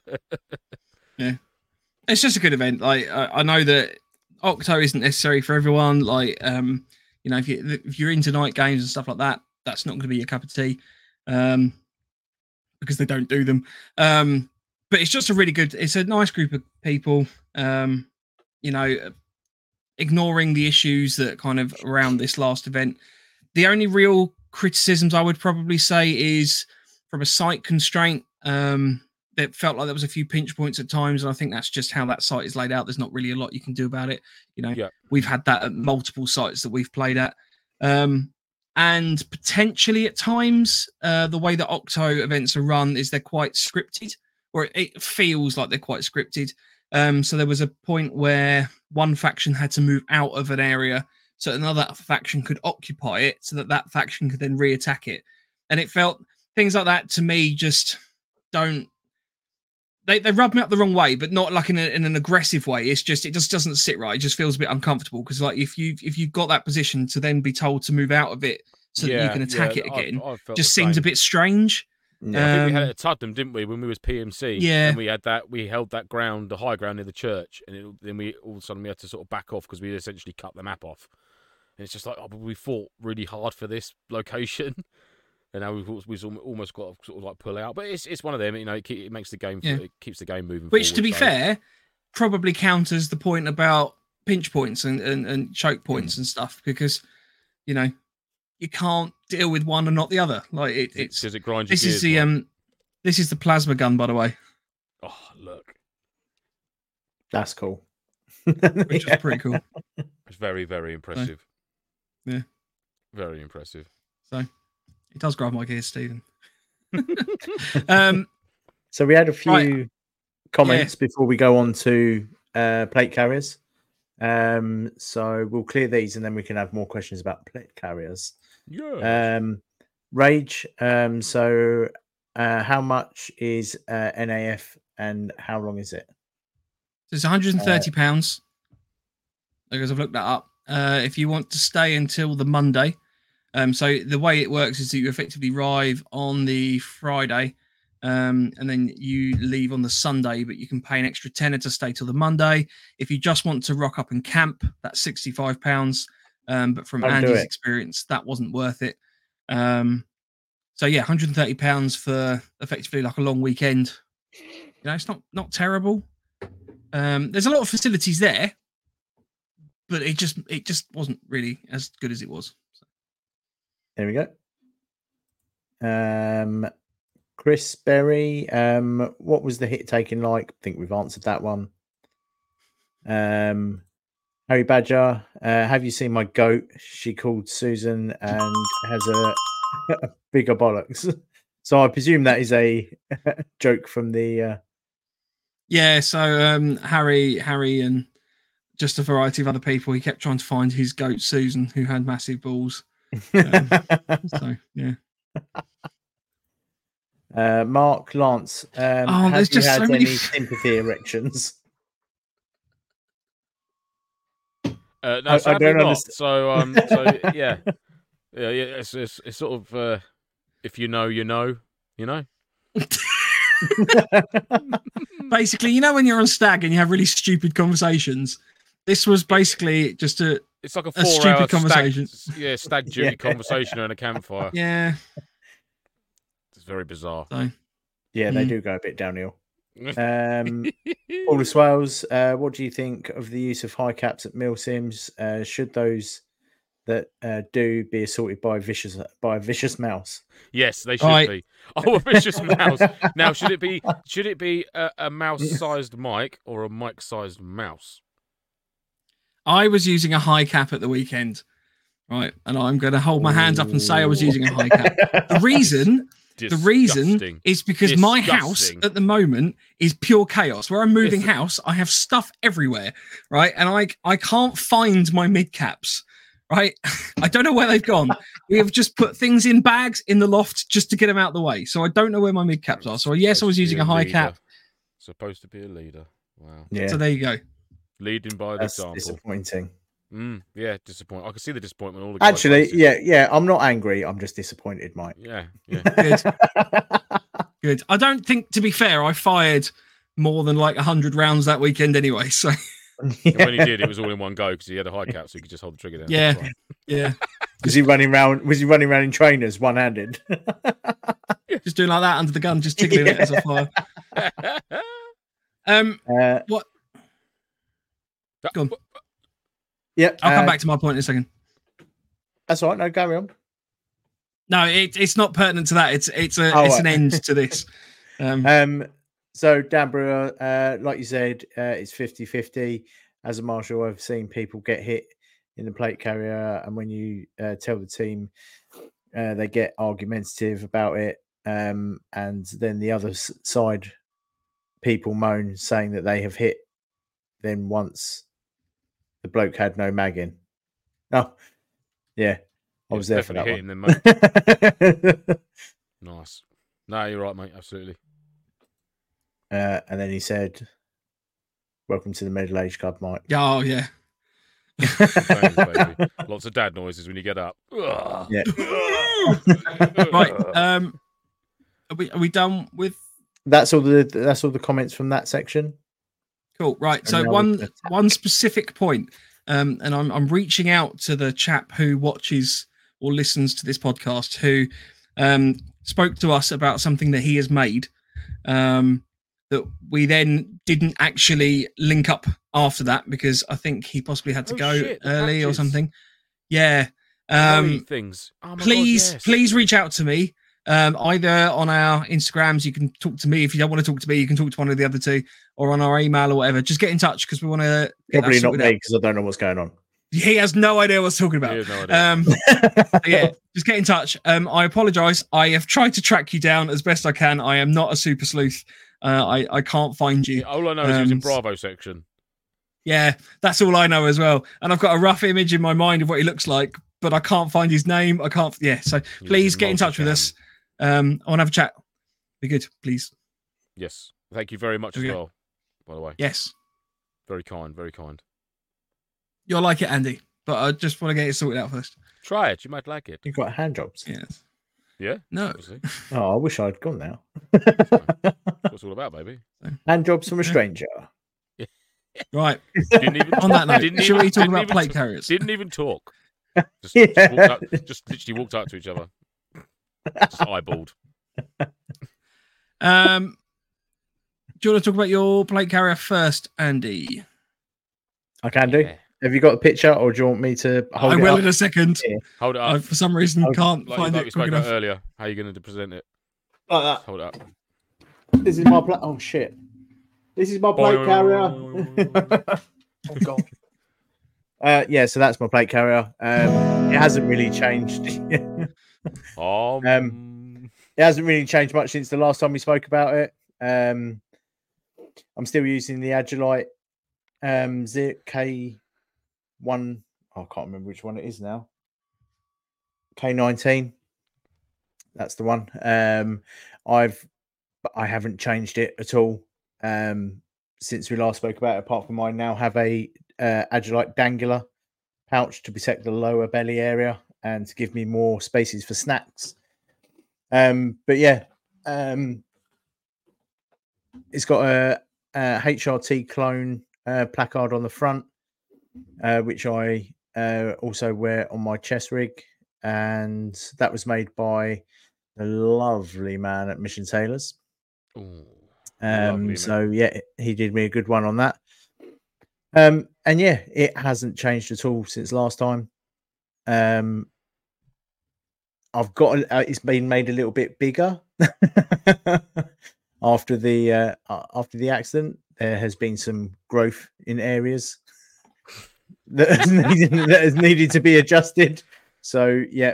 It's just a good event. Like I know that Octo isn't necessary for everyone. Like you know, if you're into night games and stuff like that, that's not going to be your cup of tea, because they don't do them. But it's just a really good. It's a nice group of people. You know, ignoring the issues that kind of around this last event. The only real criticisms I would probably say is from a site constraint. It felt like there was a few pinch points at times, and I think that's just how that site is laid out. There's not really a lot you can do about it. You know, Yeah. we've had that at multiple sites that we've played at, and potentially at times, the way that Octo events are run is they're quite scripted, or it feels like they're quite scripted. So there was a point where one faction had to move out of an area so another faction could occupy it, so that faction could then re-attack it, and it felt things like that to me just don't. They rub me up the wrong way, but not like in an aggressive way. It just doesn't sit right. It just feels a bit uncomfortable because like if you've got that position to then be told to move out of it so that you can attack it again, I felt just the seems same. a bit strange. Yeah. I think we had it at Tuddenham, didn't we, when we was PMC? Yeah. And we held that ground, the high ground near the church, and then we all of a sudden we had to sort of back off because we essentially cut the map off. And it's just like, oh, but we fought really hard for this location. And now we've almost got to sort of like pull out, but it's one of them. You know, it makes the game. Yeah. It keeps the game moving. Which, to forward, be so- fair, probably counters the point about pinch points and choke points and stuff, because you know you can't deal with one and not the other. Like it's does it grind your this is gears, the Mike? this is the plasma gun, by the way, Oh, look, That's cool. which is pretty cool. it's very, very impressive. Yeah. Very impressive. It does grind my gears, Stephen. So we had a few Right. comments before we go on to plate carriers. So we'll clear these and then we can have more questions about plate carriers. Yeah. Rage. So how much is NAF and how long is it? So it's £130 because I've looked that up. If you want to stay until the Monday, so the way it works is that you effectively arrive on the Friday, and then you leave on the Sunday, but you can pay an extra tenner to stay till the Monday. If you just want to rock up and camp, that's £65. But from Don't do Andy's it. experience, that wasn't worth it. So yeah, £130 for effectively like a long weekend. You know, it's not terrible. There's a lot of facilities there, but it just wasn't really as good as it was. There we go. Chris Berry, what was the hit taking like? I think we've answered that one. Harry Badger, have you seen my goat? She called Susan and has a bigger bollocks. So I presume that is a joke from the. Yeah, so Harry and just a variety of other people, he kept trying to find his goat Susan, who had massive balls. So yeah. Mark Lance, there's have you just had so many any sympathy erections? No, I sadly don't not. understand. So yeah. It's sort of if you know, you know. Basically, you know when you're on Stag and you have really stupid conversations, this was basically just a It's like a A 4 stupid hour conversation. stag duty Yeah. conversation around a campfire. yeah. It's very bizarre. So Yeah, they Mm. do go a bit downhill. Paulus Wales, what do you think of the use of high caps at Mill Sims? Should those that do be assaulted by a vicious mouse? Yes, they should Right. be. Oh, a vicious mouse. Now, should it be a mouse-sized mic or a mic-sized mouse? I was using a high cap at the weekend, right? And I'm going to hold my hands up and say I was using a high cap. The reason Disgusting. is because my house Disgusting. at the moment is pure chaos. Where I'm moving house, I have stuff everywhere, right? And I can't find my mid caps, right? I don't know where they've gone. We have just put things in bags in the loft just to get them out of the way. So I don't know where my mid caps are. So yes, I was using a high cap. Supposed to be a leader. Wow. Yeah. So there you go. Leading by the That's example. disappointing. Yeah, disappointing. I can see the disappointment in all the guys' Actually, faces. yeah. I'm not angry. I'm just disappointed, Mike. Yeah, yeah. Good. Good. I don't think, to be fair, I fired more than like 100 rounds that weekend anyway. So And when he did, it was all in one go because he had a high cap, so he could just hold the trigger down. Yeah. Right. yeah, Was he running around in trainers, one-handed? just doing like that under the gun, just tickling it as I fire. What? Go on. Yep. I'll come back to my point in a second. That's all right. No, carry on. No, it's not pertinent to that. It's right. an end to this. So Dan Brewer, like you said, it's 50-50. As a marshal, I've seen people get hit in the plate carrier, and when you tell the team, they get argumentative about it, and then the other side people moan, saying that they have hit them once the bloke had no mag in. Oh, yeah, I was there for that hitting one. them, mate. Nice. No, you're right, mate. Absolutely. And then he said, "Welcome to the Middle Age Club, Mike." Oh yeah. Thanks, baby. Lots of dad noises when you get up. Yeah. Right. Are we done with? That's all the comments from that section. Cool. Right. So now one specific point, and I'm reaching out to the chap who watches or listens to this podcast, who spoke to us about something that he has made, that we then didn't actually link up after that because I think he possibly had to go early or something. Yeah. Things. Oh my please, God, yes. please reach out to me. Either on our Instagrams, you can talk to me. If you don't want to talk to me, you can talk to one of the other two, or on our email or whatever. Just get in touch because we want to. Probably not me because I don't know what's going on. He has no idea what I'm talking about. He has no idea. Yeah, just get in touch. I apologize. I have tried to track you down as best I can. I am not a super sleuth. I can't find you. Yeah, all I know is he was in Bravo section. Yeah, that's all I know as well. And I've got a rough image in my mind of what he looks like, but I can't find his name. I can't. Yeah, so please get in touch with us. I want to have a chat. Be good, please. Yes. Thank you very much as well, by the way. Yes. Very kind, very kind. You'll like it, Andy, but I just want to get it sorted out first. Try it. You might like it. You've got hand jobs. Yes. Yeah? No. Obviously. Oh, I wish I'd gone now. That's what it's all about, baby. Hand jobs from a stranger. Right. Didn't even, On that note, didn't should we even- talk didn't about even plate t- carriers? Didn't even talk. Just, Yeah. just literally walked out to each other. Just eyeballed. Do you want to talk about your plate carrier first, Andy? I can do. Yeah. Have you got a picture, or do you want me to hold I it will up? in a second. Yeah. Hold it I, up. for some reason, can't Like find we it spoke quick about enough. earlier. How are you going to present it? Like that. Hold it up. This is my plate. Oh shit! This is my plate carrier. Oh god. Yeah, so that's my plate carrier. It hasn't really changed. It hasn't really changed much since the last time we spoke about it. I'm still using the Agilite K1. I can't remember which one it is now. K19. That's the one. I haven't changed it at all since we last spoke about it. Apart from I now have a Agilite dangler pouch to protect the lower belly area and to give me more spaces for snacks. But yeah, it's got a HRT clone placard on the front, which I also wear on my chest rig, and that was made by the lovely man at Mission Sailors. Ooh, lovely, So yeah, he did me a good one on that. And yeah, it hasn't changed at all since last time. I've got it's been made a little bit bigger after the accident. There has been some growth in areas that has needed to be adjusted. So yeah,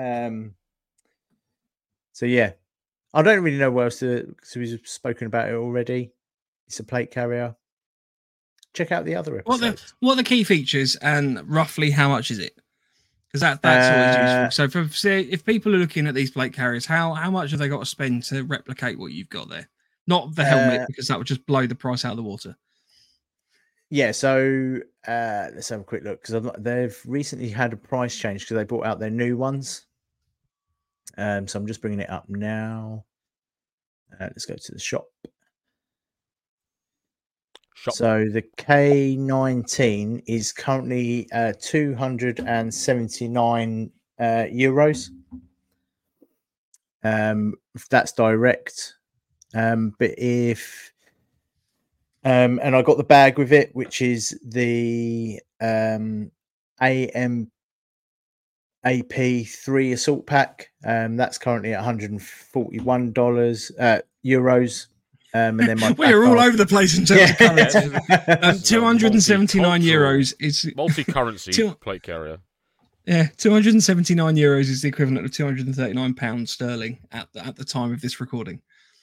I don't really know what else to. So we've spoken about it already. It's a plate carrier. Check out the other episodes. What are the key features and roughly how much is it? Because that's always useful. So if people are looking at these plate carriers, how much have they got to spend to replicate what you've got there? Not the helmet, because that would just blow the price out of the water. Yeah, so let's have a quick look because they've recently had a price change because they brought out their new ones. So I'm just bringing it up now. Let's go to the shop. So the K19 is currently 279 euros. If that's direct. But if and I got the bag with it, which is the AP3 assault pack. That's currently at $141 euros. And then my we're all over the place in terms of currency. Yeah. 279 euros is multi-currency plate carrier. Yeah, 279 euros is the equivalent of 239 pounds sterling at the time of this recording.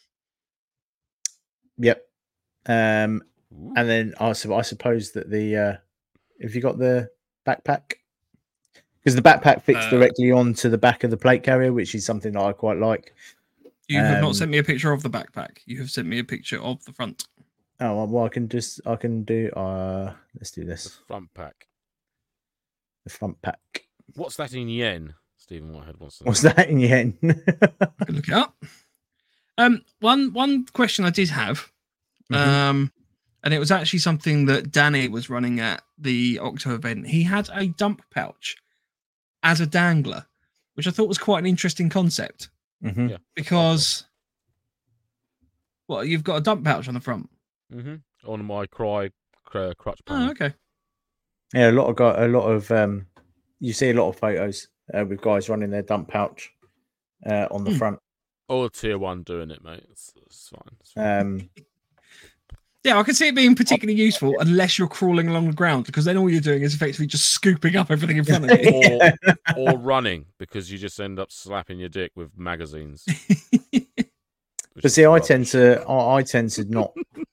Yep. And then I suppose that the if you got the backpack, because the backpack fits directly onto the back of the plate carrier, which is something that I quite like. You have not sent me a picture of the backpack. You have sent me a picture of the front. Oh well, I can do. Let's do this. The front pack. The front pack. What's that in yen? Stephen Whitehead wants to know. What's that in yen? I can look it up. One question I did have, and it was actually something that Danny was running at the Octo event. He had a dump pouch as a dangler, which I thought was quite an interesting concept. Mm-hmm. Yeah. Because, well, you've got a dump pouch on the front. Mm-hmm. On my crutch panel. Oh, okay. Yeah, a lot of you see a lot of photos with guys running their dump pouch on the front. Or tier 1 doing it, mate. It's fine. It's fine. Yeah, I can see it being particularly useful unless you're crawling along the ground, because then all you're doing is effectively just scooping up everything in front of you. or running, because you just end up slapping your dick with magazines. But see, I tend to not.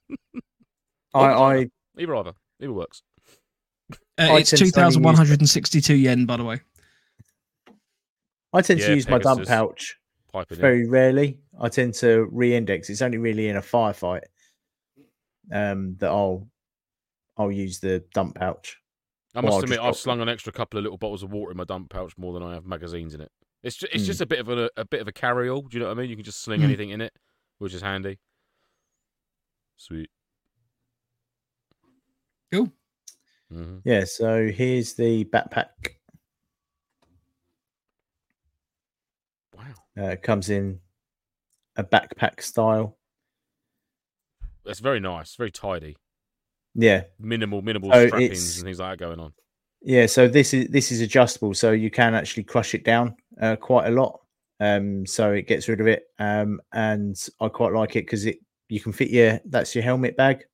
I either works. It's 2,162 yen, by the way. I tend to use my dump Pegasus. pouch very rarely. I tend to re-index. It's only really in a firefight that I'll use the dump pouch. I must admit, I've slung an extra couple of little bottles of water in my dump pouch more than I have magazines in it. It's just a bit of a carry-all. Do you know what I mean? You can just sling anything in it, which is handy. Sweet. Cool. Mm-hmm. Yeah. So here's the backpack. Wow. It comes in a backpack style. That's very nice. Very tidy. Yeah. Minimal So strappings and things like that going on. Yeah. So this is adjustable, so you can actually crush it down quite a lot. So it gets rid of it. And I quite like it because you can fit that's your helmet bag.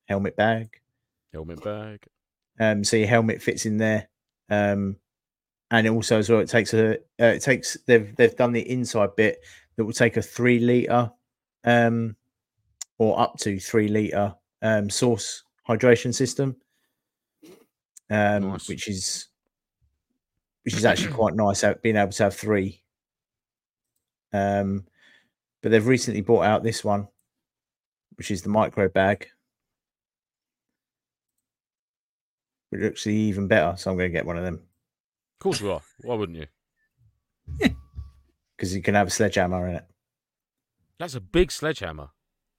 So your helmet fits in there. And also as well, they've done the inside bit that will take a 3 liter or up to 3 liter source hydration system, Nice. which is actually quite nice being able to have 3. But they've recently brought out this one, which is the micro bag. It looks even better, so I'm going to get one of them. Of course you are. Why wouldn't you? Because you can have a sledgehammer in it. That's a big sledgehammer.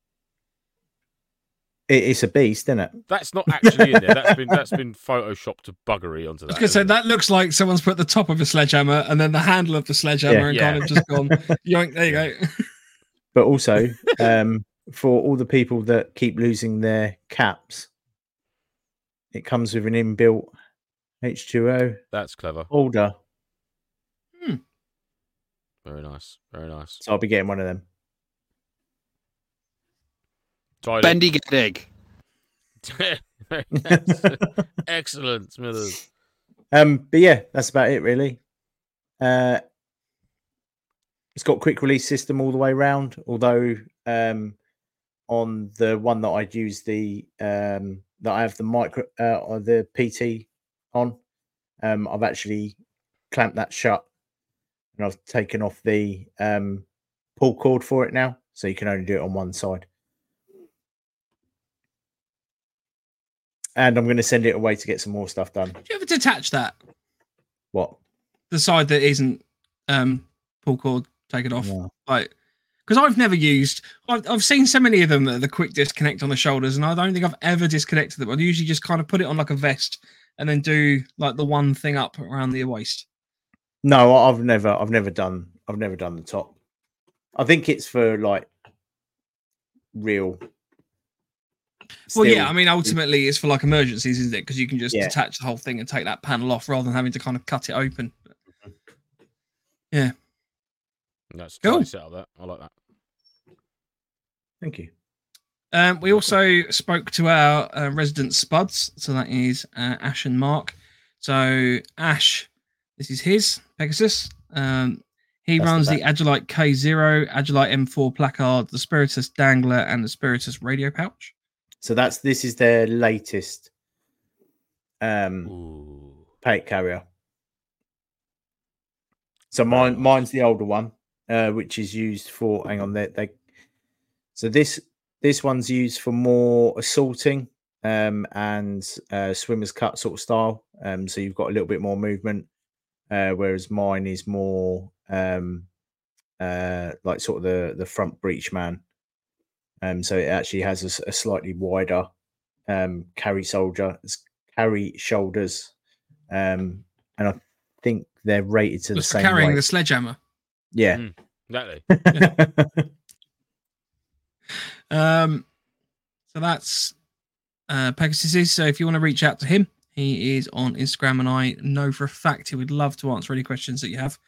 It's a beast, isn't it? That's not actually in there. That's been photoshopped to buggery onto that. I was going to say, that looks like someone's put the top of a sledgehammer and then the handle of the sledgehammer kind of just gone, yoink, there you go. But also, for all the people that keep losing their caps, it comes with an inbuilt H2O. That's clever. Holder. Very nice. Very nice. So I'll be getting one of them. Bendy Gedig. Excellent, Smithers. But yeah, that's about it really. It's got quick release system all the way around, although on the one that I'd use that I have the micro or the PT on, I've actually clamped that shut and I've taken off the pull cord for it now, so you can only do it on one side. And I'm going to send it away to get some more stuff done. Do you ever detach that? What? The side that isn't pull cord, take it off. No. Like, because I've never used. I've seen so many of them that are the quick disconnect on the shoulders, and I don't think I've ever disconnected them. I usually just kind of put it on like a vest and then do like the one thing up around the waist. No, I've never done the top. I think it's for like real. Well, yeah, I mean, ultimately, it's for like emergencies, isn't it? Because you can just detach the whole thing and take that panel off rather than having to kind of cut it open. Yeah. That's cool. Set up that. I like that. Thank you. We also spoke to our resident Spuds. So that is Ash and Mark. So Ash, this is his Pegasus. He runs the Agilite K0, Agilite M4 placard, the Spiritus Dangler, and the Spiritus radio pouch. So this is their latest paint carrier. So mine's the older one, which is used for. Hang on, So this one's used for more assaulting and swimmer's cut sort of style. So you've got a little bit more movement, whereas mine is more like sort of the front breech man. So it actually has a slightly wider carry shoulders, and I think they're rated to the same carrying weight. the sledgehammer. Yeah, exactly. So that's Pegasus. So if you want to reach out to him, he is on Instagram, and I know for a fact he would love to answer any questions that you have.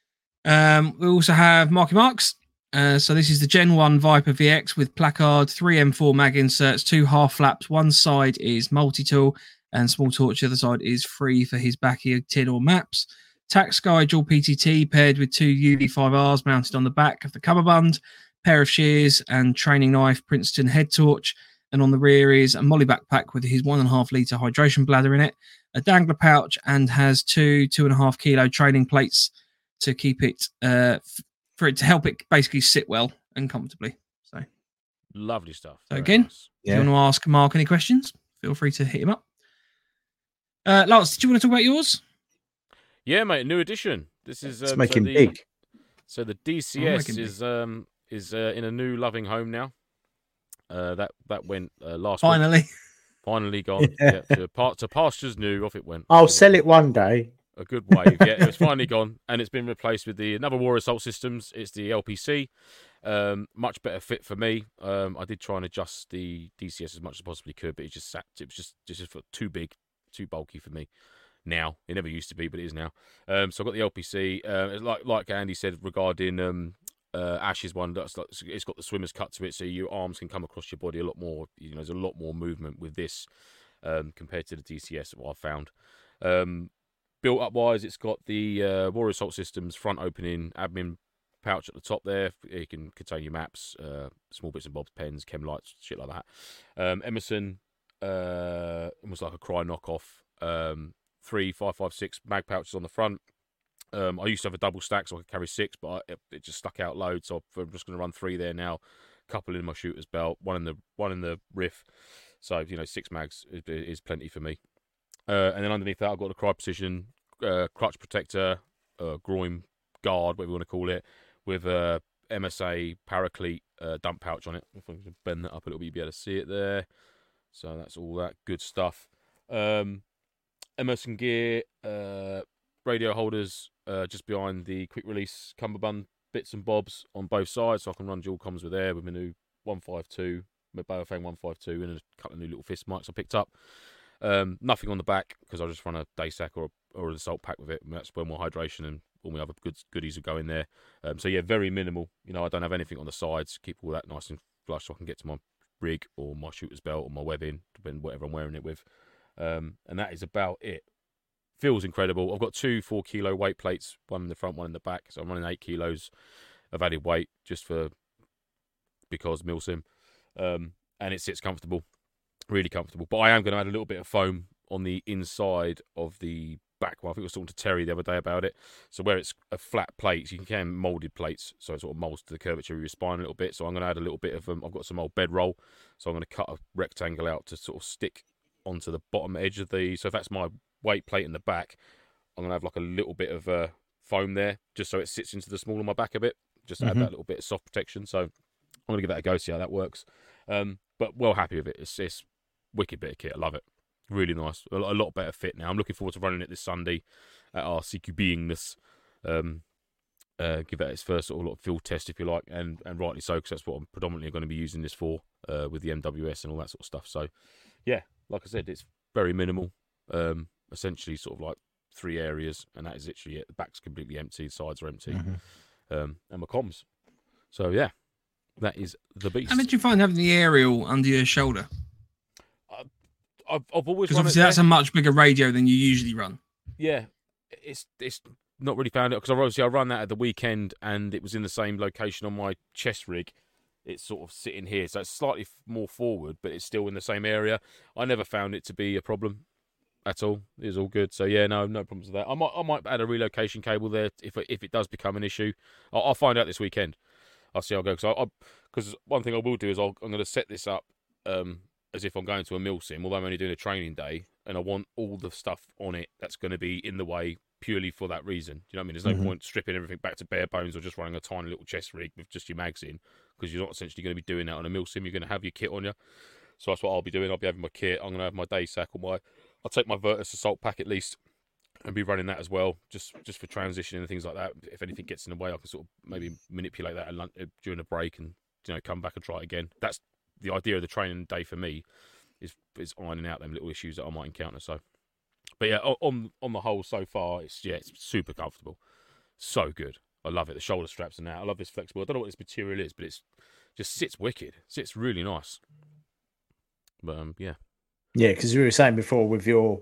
We also have Marky Marks. So this is the Gen 1 Viper VX with placard, 3 M4 mag inserts, 2 half flaps. One side is multi-tool and small torch. The other side is free for his backy tin or maps. Tac Sky dual PTT paired with 2 UV5Rs mounted on the back of the cummerbund, pair of shears and training knife, Princeton head torch. And on the rear is a Molly backpack with his 1.5 litre hydration bladder in it, a dangler pouch, and has 2.5 kilo training plates to keep it for it to help it basically sit well and comfortably. So lovely stuff. So again, nice. If you want to ask Mark any questions, feel free to hit him up. Lars, did you want to talk about yours? Yeah, mate. New edition. This is it's making big. So the DCS is in a new loving home now. That went last finally week. Finally gone. Yeah, to pastures new. Off it went. I'll sell it one day. A good wave. Yeah, it was finally gone, and it's been replaced with another War Assault Systems. It's the LPC. Much better fit for me. I did try and adjust the DCS as much as I possibly could, but it just sat. It was just too big, too bulky for me. Now it never used to be, but it is now. So I've got the LPC. Like Andy said regarding Ash's one, it's got the swimmer's cut to it, so your arms can come across your body a lot more. There's a lot more movement with this compared to the DCS. What I've found. Built up wise, it's got the War Assault Systems front opening admin pouch at the top there. It can contain your maps, small bits and bobs, pens, chem lights, shit like that. Emerson, almost like a Cry knockoff. 3, 5, 5, 6 mag pouches on the front. I used to have a double stack, so I could carry 6, but it just stuck out loads. So I'm just going to run 3 there now. A couple in my shooter's belt, one in the riff. So 6 mags is plenty for me. And then underneath that, I've got the Cry Precision crutch protector, groin guard, whatever you want to call it, with a MSA Paraclete dump pouch on it. If I can bend that up a little bit, you'll be able to see it there. So that's all that good stuff. Emerson gear, radio holders just behind the quick release cummerbund bits and bobs on both sides, so I can run dual comms with there with my new 152, my Baofeng 152, and a couple of new little fist mics I picked up. Nothing on the back because I just run a day sack or an assault pack with it. And that's where more hydration and all my other goodies will go in there. So yeah, very minimal. I don't have anything on the sides. Keep all that nice and flush so I can get to my rig or my shooter's belt or my webbing, depending whatever I'm wearing it with. And that is about it. Feels incredible. I've got 2 4 kilo weight plates, one in the front, one in the back. So I'm running 8 kilos of added weight just because milsim. And it sits comfortable. Really comfortable, but I am going to add a little bit of foam on the inside of the back one. I think I was talking to Terry the other day about it. So where it's a flat plate, you can molded plates, so it sort of molds to the curvature of your spine a little bit. So I'm going to add a little bit of I've got some old bedroll, so I'm going to cut a rectangle out to sort of stick onto the bottom edge of the. So if that's my weight plate in the back, I'm gonna have like a little bit of foam there, just so it sits into the small of my back a bit, just to add that little bit of soft protection. So I'm gonna give that a go, see how that works. But well happy with it. It's wicked bit of kit. I love it. Really nice. A lot better fit now. I'm looking forward to running it this Sunday at our CQ Beingness. Give that its first sort of field test, if you like, and rightly so, because that's what I'm predominantly going to be using this for, with the MWS and all that sort of stuff. So, yeah, like I said, it's very minimal. Essentially, sort of like 3 areas, and that is literally it. The back's completely empty, the sides are empty, and my comms. So, yeah, that is the beast. How did you find having the aerial under your shoulder? I've always because obviously that's a much bigger radio than you usually run. Yeah, it's not really found it because I run that at the weekend and it was in the same location on my chest rig. It's sort of sitting here, so it's slightly more forward, but it's still in the same area. I never found it to be a problem at all. It was all good. So yeah, no problems with that. I might add a relocation cable there if it does become an issue. I'll find out this weekend. I'll see how I go because one thing I will do is I'm going to set this up as if I'm going to a mill sim, although I'm only doing a training day, and I want all the stuff on it that's going to be in the way purely for that reason. Do you know what I mean? There's no point stripping everything back to bare bones or just running a tiny little chest rig with just your mags in, because you're not essentially going to be doing that on a mill sim. You're going to have your kit on you. So that's what I'll be doing. I'll be having my kit. I'm going to have my day sack or I'll take my Virtus Assault pack at least and be running that as well, just for transitioning and things like that. If anything gets in the way, I can sort of maybe manipulate that during a break and come back and try it again. That's the idea of the training day for me, is ironing out them little issues that I might encounter. So, but yeah, on the whole so far, it's super comfortable, so good. I love it. The shoulder straps and that. I love this flexible. I don't know what this material is, but it's just sits wicked. Sits really nice. But yeah. Yeah, because you were saying before with your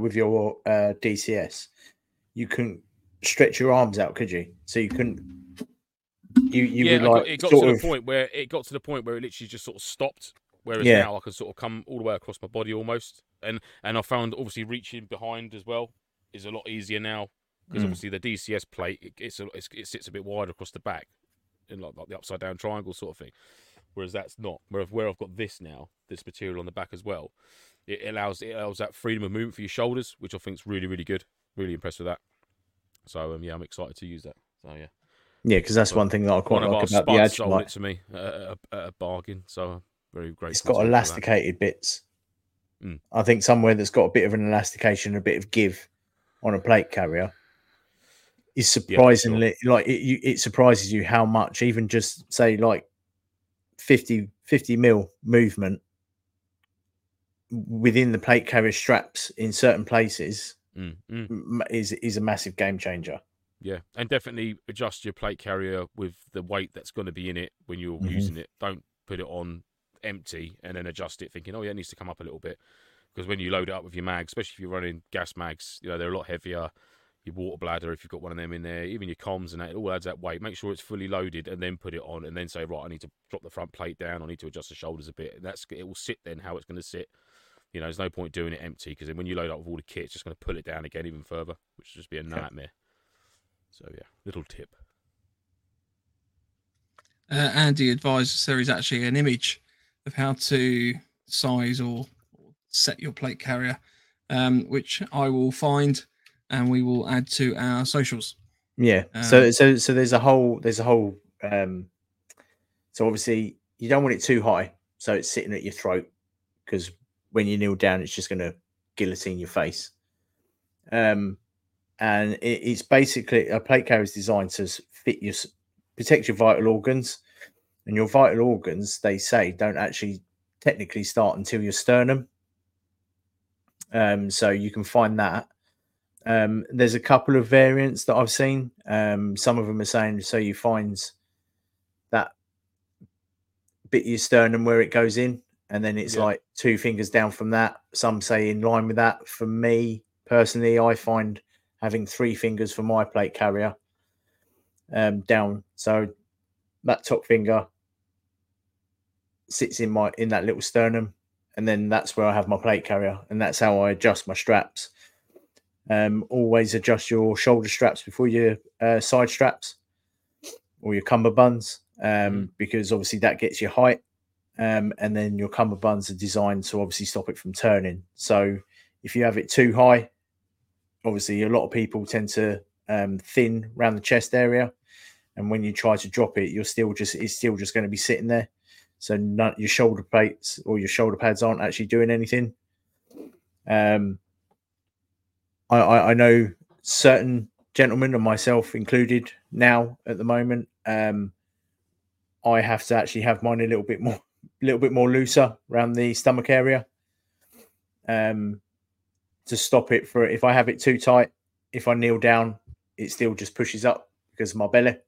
DCS, you couldn't stretch your arms out, could you? So you couldn't. You would like it got to the point where it literally just sort of stopped. Whereas now I can sort of come all the way across my body almost, and I found obviously reaching behind as well is a lot easier now, because obviously the DCS plate it sits a bit wider across the back, in like the upside down triangle sort of thing. Whereas that's not. Where I've got this now, this material on the back as well, it allows that freedom of movement for your shoulders, which I think is really, really good. Really impressed with that. So yeah, I'm excited to use that. So yeah. Yeah, because that's one thing that I quite like about the Agilite. Sold it to me at a bargain, so very grateful. It's got elasticated bits. I think somewhere that's got a bit of an elastication, a bit of give on a plate carrier is surprisingly it surprises you how much, even just say like 50 mil movement within the plate carrier straps in certain places is a massive game changer. Yeah, and definitely adjust your plate carrier with the weight that's going to be in it when you're using it. Don't put it on empty and then adjust it thinking, oh yeah, it needs to come up a little bit, because when you load it up with your mags, especially if you're running gas mags, they're a lot heavier. Your water bladder, if you've got one of them in there, even your comms and that, it all adds that weight. Make sure it's fully loaded and then put it on, and then say, right, I need to drop the front plate down, I need to adjust the shoulders a bit, and it will sit then how it's going to sit. There's no point doing it empty, because then when you load up with all the kit, it's just going to pull it down again even further, which will just be a nightmare. So yeah, little tip. Andy advised us there is actually an image of how to size or set your plate carrier, which I will find and we will add to our socials. Yeah. So there's a whole. So obviously you don't want it too high, so it's sitting at your throat, because when you kneel down, it's just going to guillotine your face. And it's basically a plate carrier is designed to protect your vital organs, and your vital organs, they say, don't actually technically start until your sternum. So you can find that. There's a couple of variants that I've seen. Some of them are saying so you find that bit of your sternum where it goes in, and then it's like 2 fingers down from that. Some say in line with that. For me personally, I find having 3 fingers for my plate carrier down, so that top finger sits in that little sternum, and then that's where I have my plate carrier, and that's how I adjust my straps. Always adjust your shoulder straps before your side straps or your cummerbunds, because obviously that gets your height. and then your cummerbunds are designed to obviously stop it from turning. So if you have it too high, obviously a lot of people tend to thin around the chest area, and when you try to drop it, it's still just going to be sitting there. So your shoulder plates or your shoulder pads aren't actually doing anything. I know certain gentlemen, and myself included now at the moment, I have to actually have mine a little bit more looser around the stomach area, to stop it. For if I have it too tight, if I kneel down, it still just pushes up because of my belly.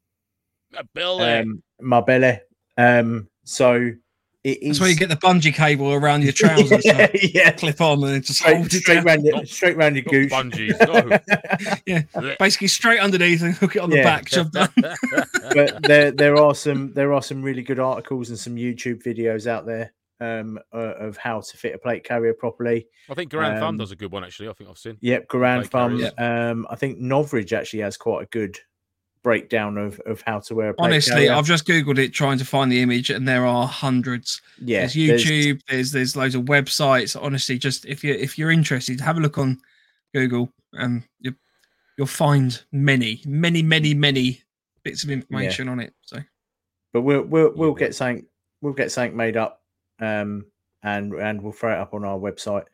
My belly. So it is. That's where you get the bungee cable around your trousers. yeah. Clip on and just hold it straight round your gooch. Bungees, no. Yeah, basically straight underneath and hook it on the back. But there are some really good articles and some YouTube videos out there of how to fit a plate carrier properly. I think Garand Thumb does a good one, actually. I think I've seen. Yep, Garand Thumb. I think Novridge actually has quite a good breakdown of how to wear a plate Honestly, carrier. I've just googled it trying to find the image, and there are hundreds. Yeah, there's YouTube, there's loads of websites. Honestly, just if you're interested, have a look on Google, and you'll find many bits of information on it. So, but we'll get something made up, and we'll throw it up on our website.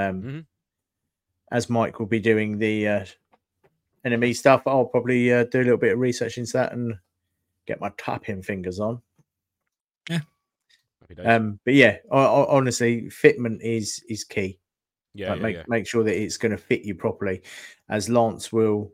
As Mike will be doing the NME stuff, I'll probably do a little bit of research into that and get my tapping fingers on. Yeah. But yeah, honestly, fitment is key. Yeah, make sure that it's going to fit you properly, as Lance will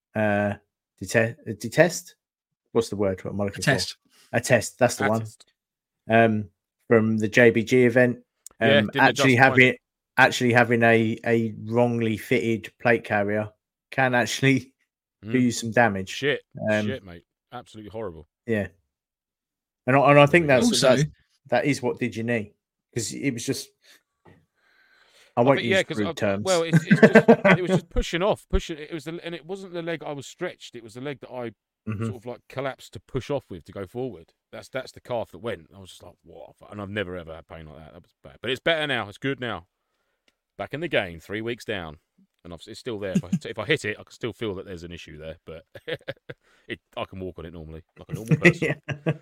detest. What's the word? What am I looking for? Attest. That's the one. From the JBG event, actually having a wrongly fitted plate carrier can actually do you some damage. Shit, mate, absolutely horrible. Yeah, and I think that is what did you need, because it was just. I won't use crude terms. Well, it was just pushing. It was, and it wasn't the leg I was stretched. It was the leg that I sort of like collapsed to push off with to go forward. That's the calf that went. I was just like, what? And I've never ever had pain like that. That was bad, but it's better now. It's good now. Back in the game, 3 weeks down. And it's still there. If I hit it, I can still feel that there's an issue there, but I can walk on it normally, like a normal person.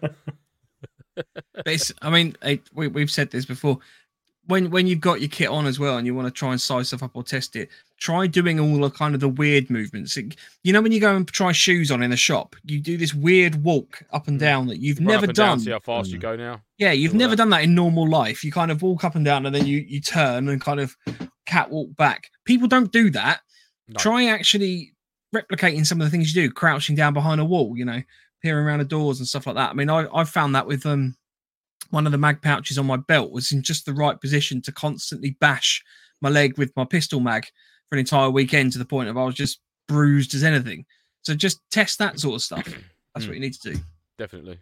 We've said this before. When you've got your kit on as well and you want to try and size stuff up or test it, try doing all the kind of the weird movements. You know, when you go and try shoes on in a shop, you do this weird walk up and down that you've never done. See how fast you go now. Yeah, you've never done that in normal life. You kind of walk up and down and then you turn and kind of catwalk back. People don't do that. No. Try actually replicating some of the things you do, crouching down behind a wall, you know, peering around the doors and stuff like that. I mean, I've found that with one of the mag pouches on my belt was in just the right position to constantly bash my leg with my pistol mag for an entire weekend, to the point of I was just bruised as anything. So just test that sort of stuff. That's what you need to do. Definitely.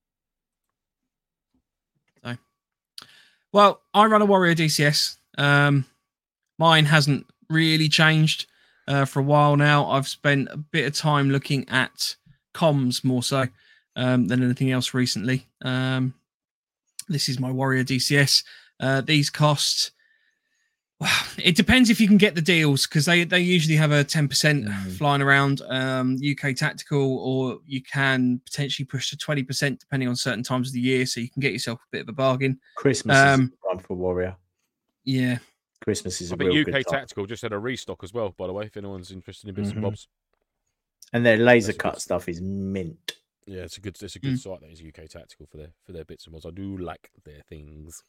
So, well, I run a Warrior DCS. Mine hasn't really changed for a while now. I've spent a bit of time looking at comms more so than anything else recently. This is my Warrior DCS. These cost. Well, it depends if you can get the deals, because they usually have a 10% flying around UK Tactical, or you can potentially push to 20% depending on certain times of the year, so you can get yourself a bit of a bargain. Christmas is a time for Warrior. Yeah. Christmas is I think UK Tactical just had a restock as well, by the way, if anyone's interested in bits and bobs. And their laser cut stuff is mint. Yeah, it's a good site. That is UK Tactical for their bits and bobs. I do like their things.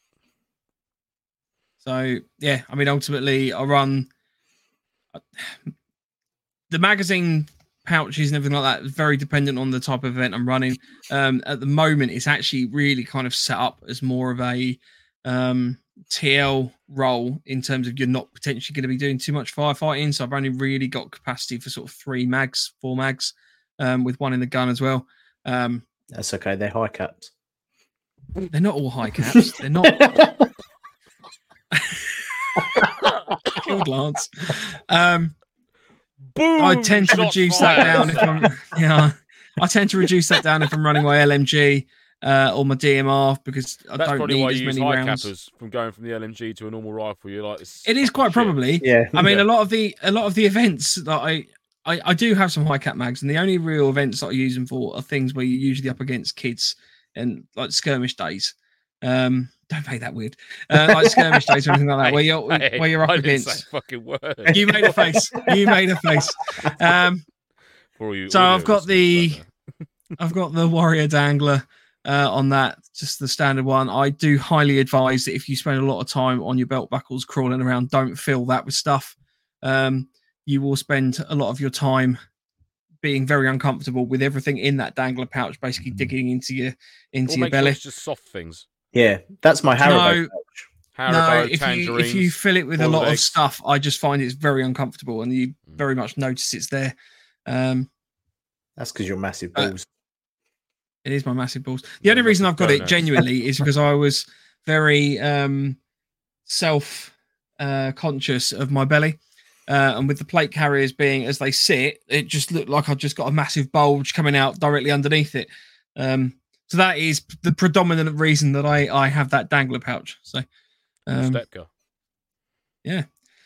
So yeah, I mean, ultimately, I run the magazine pouches and everything like that. Is very dependent on the type of event I'm running. At the moment, it's actually really kind of set up as more of a TL role, in terms of you're not potentially going to be doing too much firefighting. So I've only really got capacity for sort of 4 mags, with one in the gun as well. That's okay. They're high caps. They're not all high caps. They're not. Killed Lance. Boom! I tend to reduce that down if I'm. Yeah, I tend to reduce that down if I'm running my LMG. or my DMR because I That's don't probably need why as you use many high rounds. cappers from going from the LMG to a normal rifle. You're like, It is quite shit. probably. Yeah. I mean, Yeah. a lot of the events that I do have some high cap mags, and the only real events that I use them for are things where you're usually up against kids and like skirmish days. Don't make that weird. Like skirmish days or anything like that, where you're up I didn't say against. a fucking word. You made a face. You made a face. For all you So audio I've got listeners I've got the Warrior Dangler on that, just the standard one. I do highly advise that if you spend a lot of time on your belt buckles crawling around, don't fill that with stuff. You will spend a lot of your time being very uncomfortable with everything in that dangler pouch, basically digging into your Or your make belly. sure it's just soft things. Yeah, that's my Haribo pouch. No, Haribo, if tangerines. you fill it with a boiled lot of eggs. stuff, I just find it's very uncomfortable, and you very much notice it's there. That's because you're massive balls. It is my massive balls. The only reason I've got it genuinely is because I was very self conscious of my belly. And with the plate carriers being as they sit, it just looked like I've just got a massive bulge coming out directly underneath it. So that is the predominant reason that I have that dangler pouch. So, Stepka. yeah.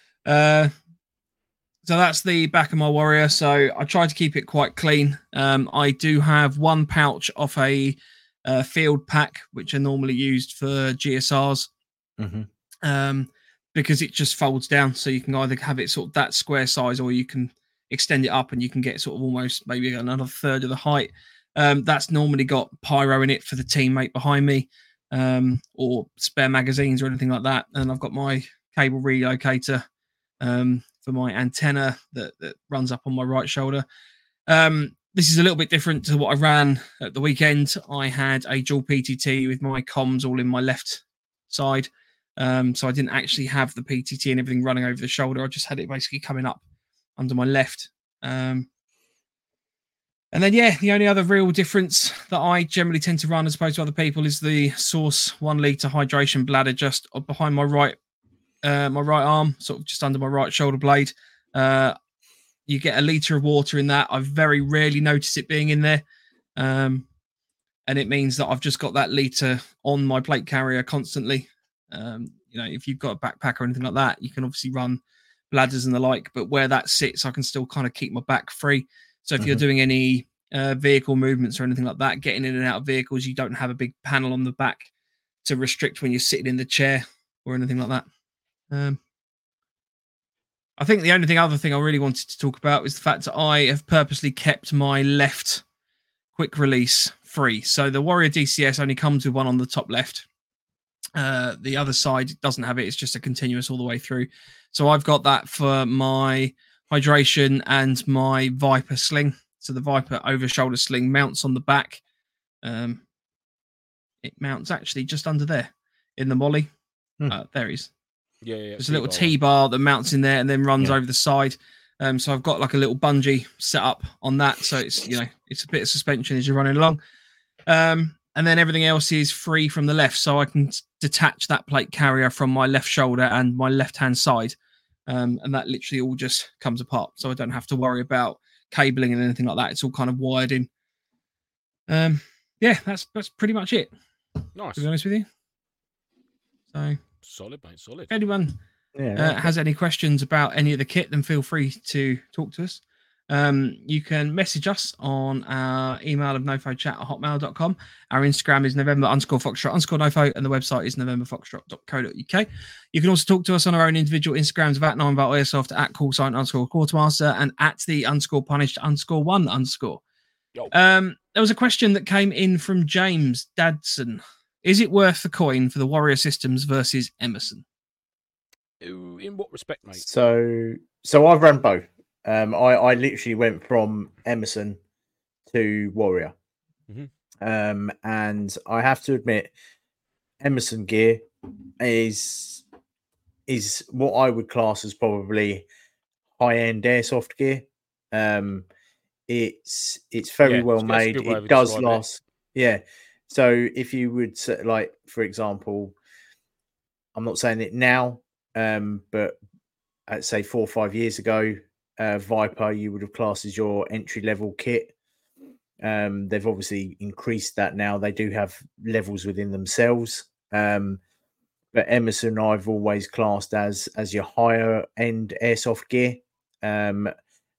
So that's the back of my Warrior. So I try to keep it quite clean. I do have one pouch off a field pack, which are normally used for GSRs. Because it just folds down, so you can either have it sort of that square size, or you can extend it up and you can get sort of almost maybe another third of the height. That's normally got pyro in it for the teammate behind me, or spare magazines or anything like that. And I've got my cable relocator for my antenna that runs up on my right shoulder. This is a little bit different to what I ran at the weekend. I had a dual PTT with my comms all in my left side. So I didn't actually have the PTT and everything running over the shoulder. I just had it basically coming up under my left. And then, yeah, the only other real difference that I generally tend to run as opposed to other people is the Source 1 litre hydration bladder just behind my right arm, sort of just under my right shoulder blade. You get a litre of water in that. I very rarely notice it being in there. And it means that I've just got that litre on my plate carrier constantly. If you've got a backpack or anything like that, you can obviously run bladders and the like, but where that sits, I can still kind of keep my back free. So if you're doing any vehicle movements or anything like that, getting in and out of vehicles, you don't have a big panel on the back to restrict when you're sitting in the chair or anything like that. I think the only other thing I really wanted to talk about is the fact that I have purposely kept my left quick release free. So the Warrior DCS only comes with one on the top left. The other side doesn't have it. It's just a continuous all the way through. So I've got that for my hydration and my Viper sling. So the Viper over shoulder sling mounts on the back. It mounts actually just under there in the molly. There he is. Yeah. There's a little T-bar that mounts in there and then runs over the side. So I've got like a little bungee set up on that. So it's, it's a bit of suspension as you're running along. And then everything else is free from the left. So I can detach that plate carrier from my left shoulder and my left-hand side. And that literally all just comes apart. So I don't have to worry about cabling and anything like that. It's all kind of wired in. Yeah, that's pretty much it. Nice. To be honest with you. So solid, mate. Solid. If anyone has any questions about any of the kit, then feel free to talk to us. You can message us on our email of nofochat@hotmail.com. Our Instagram is November_Foxtrot_nofo, and the website is novemberfoxtrot.co.uk. You can also talk to us on our own individual Instagrams of @9voltairsoft, @callsign_quartermaster, and @the_punished_1_. There was a question that came in from James Dadson. Is it worth the coin for the Warrior Systems versus Emerson? In what respect, mate? So I've run both. I literally went from Emerson to Warrior. And I have to admit, Emerson gear is what I would class as probably high-end airsoft gear. It's very well made. It does last. Yeah. So if you would say, like, for example, I'm not saying it now, but I'd say 4 or 5 years ago, Viper you would have classed as your entry level kit. They've obviously increased that now. They do have levels within themselves. But Emerson, I've always classed as your higher end airsoft gear, and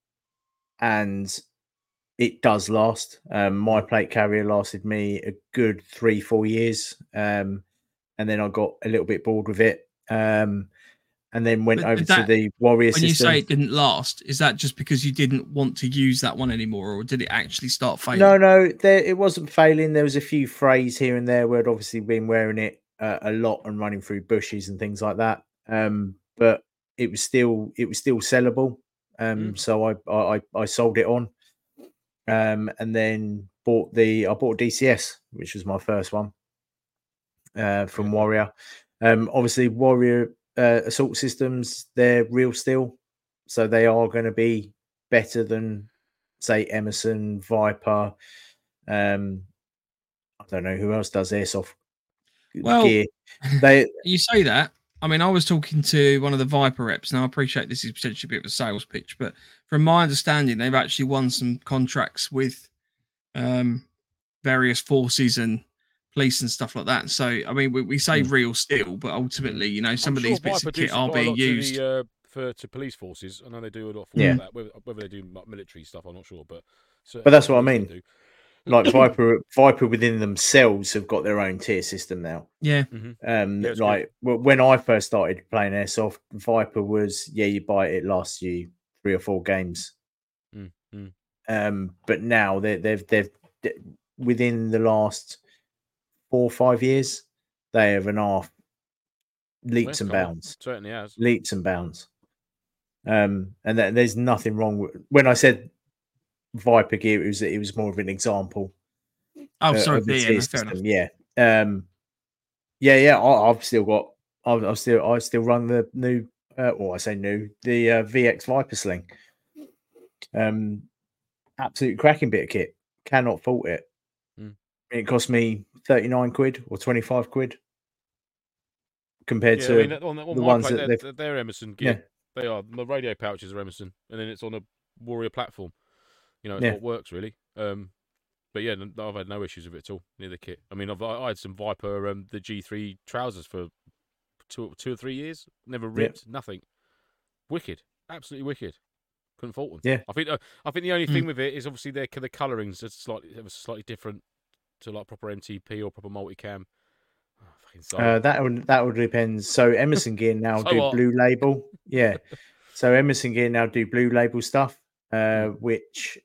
it does last. My plate carrier lasted me a good 3-4 years, and then I got a little bit bored with it, and then went over to the Warrior when system. You say it didn't last, is that just because you didn't want to use that one anymore, or did it actually start failing? No, it wasn't failing. There was a few frays here and there where I'd obviously been wearing it a lot and running through bushes and things like that. But it was still sellable. So I sold it on, and then bought DCS, which was my first one from Warrior. Obviously, Warrior assault systems, they're real steel, so they are going to be better than, say, Emerson, Viper. I don't know who else does airsoft gear. You say that. I mean, I was talking to one of the Viper reps. Now, I appreciate this is potentially a bit of a sales pitch, but from my understanding, they've actually won some contracts with various forces and police and stuff like that. So, I mean, we say real steel, but ultimately, some of these bits of kit are being used. To police forces. I know they do a lot for that. Whether they do military stuff, I'm not sure, but that's what I mean. Like Viper within themselves have got their own tier system now. Yeah. When I first started playing airsoft, Viper was you buy it lasts you 3 or 4 games. But now they've within the last 4 or 5 years, they have an half leaps and bounds. Certainly has leaps and bounds. And there's nothing wrong with when I said Viper gear. It was more of an example. Oh, sorry, fair enough. Yeah. I've still got. I still run the new. I say new. The VX Viper Sling. Absolute cracking bit of kit. Cannot fault it. It cost me 39 quid or 25 quid compared to the ones that they're Emerson gear. Yeah. They are. The radio pouches are Emerson, and then it's on a Warrior platform. It's what works really. But yeah, I've had no issues with it at all. Near the kit. I mean, I had some Viper, the G3 trousers for 2 or 3 years. Never ripped. Nothing. Wicked. Absolutely wicked. Couldn't fault them. Yeah. I think the only thing with it is obviously the colorings are slightly different to like proper MTP or proper multicam. That would depend. So Emerson gear now do Blue Label. Yeah. So Emerson gear now do Blue Label stuff, which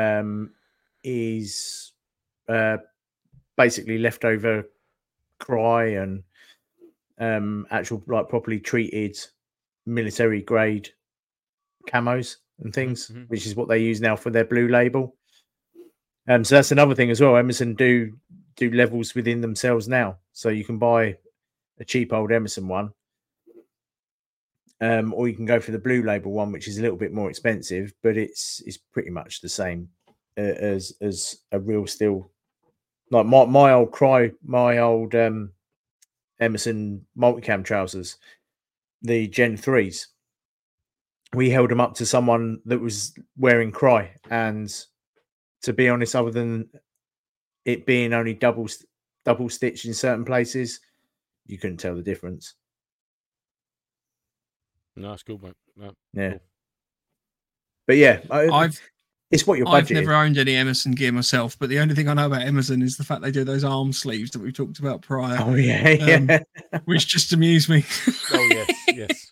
is basically leftover Cry and actual like properly treated military grade camos and things, which is what they use now for their Blue Label. So that's another thing as well. Emerson do levels within themselves now, so you can buy a cheap old Emerson one, or you can go for the Blue Label one, which is a little bit more expensive, but it's pretty much the same as a real steel. Like my old Emerson multicam trousers, the Gen 3s. We held them up to someone that was wearing Cry, and to be honest, other than it being only double stitched in certain places, you couldn't tell the difference. No, it's cool, mate. No, yeah, cool. But yeah, it's what your budget. I've never owned any Emerson gear myself, but the only thing I know about Emerson is the fact they do those arm sleeves that we've talked about prior. Oh yeah, which just amused me. Oh yes.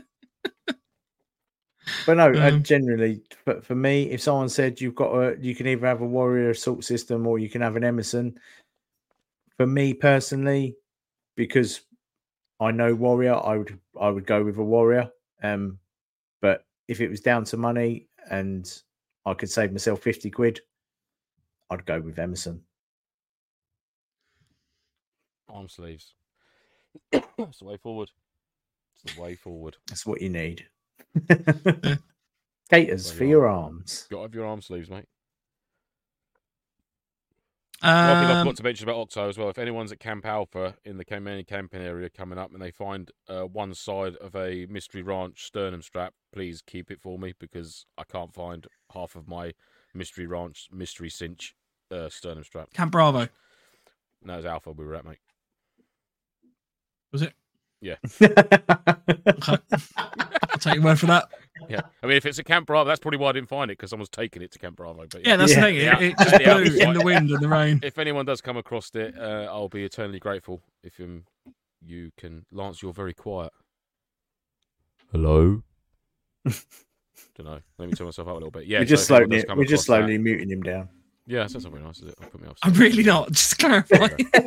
But no, generally, for me, if someone said you can either have a Warrior assault system or you can have an Emerson. For me personally, because I know Warrior, I would go with a Warrior. But if it was down to money and I could save myself 50 quid, I'd go with Emerson. Arm sleeves. That's the way forward. It's the way forward. That's what you need. Gaiters for your arms. Got to have your arm sleeves, mate. One thing I forgot to mention about Octo as well. If anyone's at Camp Alpha in the main camping area coming up and they find one side of a Mystery Ranch sternum strap, please keep it for me because I can't find half of my Mystery Ranch mystery cinch. sternum strap. Camp Bravo. No, it was Alpha we were at, mate. Was it? Yeah. Okay. I'll take your word for that. Yeah. I mean, if it's a Camp Bravo, that's probably why I didn't find it, because someone's taken it to Camp Bravo. But Yeah, that's the thing. Yeah. It just Yeah. blew in the wind and the rain. If anyone does come across it, I'll be eternally grateful if you can. Lance, you're very quiet. Hello? Don't know. Let me turn myself up a little bit. Yeah, we're just so if anyone does come across slowly that- muting him down. Yeah, that's something nice, is it? I'll put me off. I'm really not. Just clarify.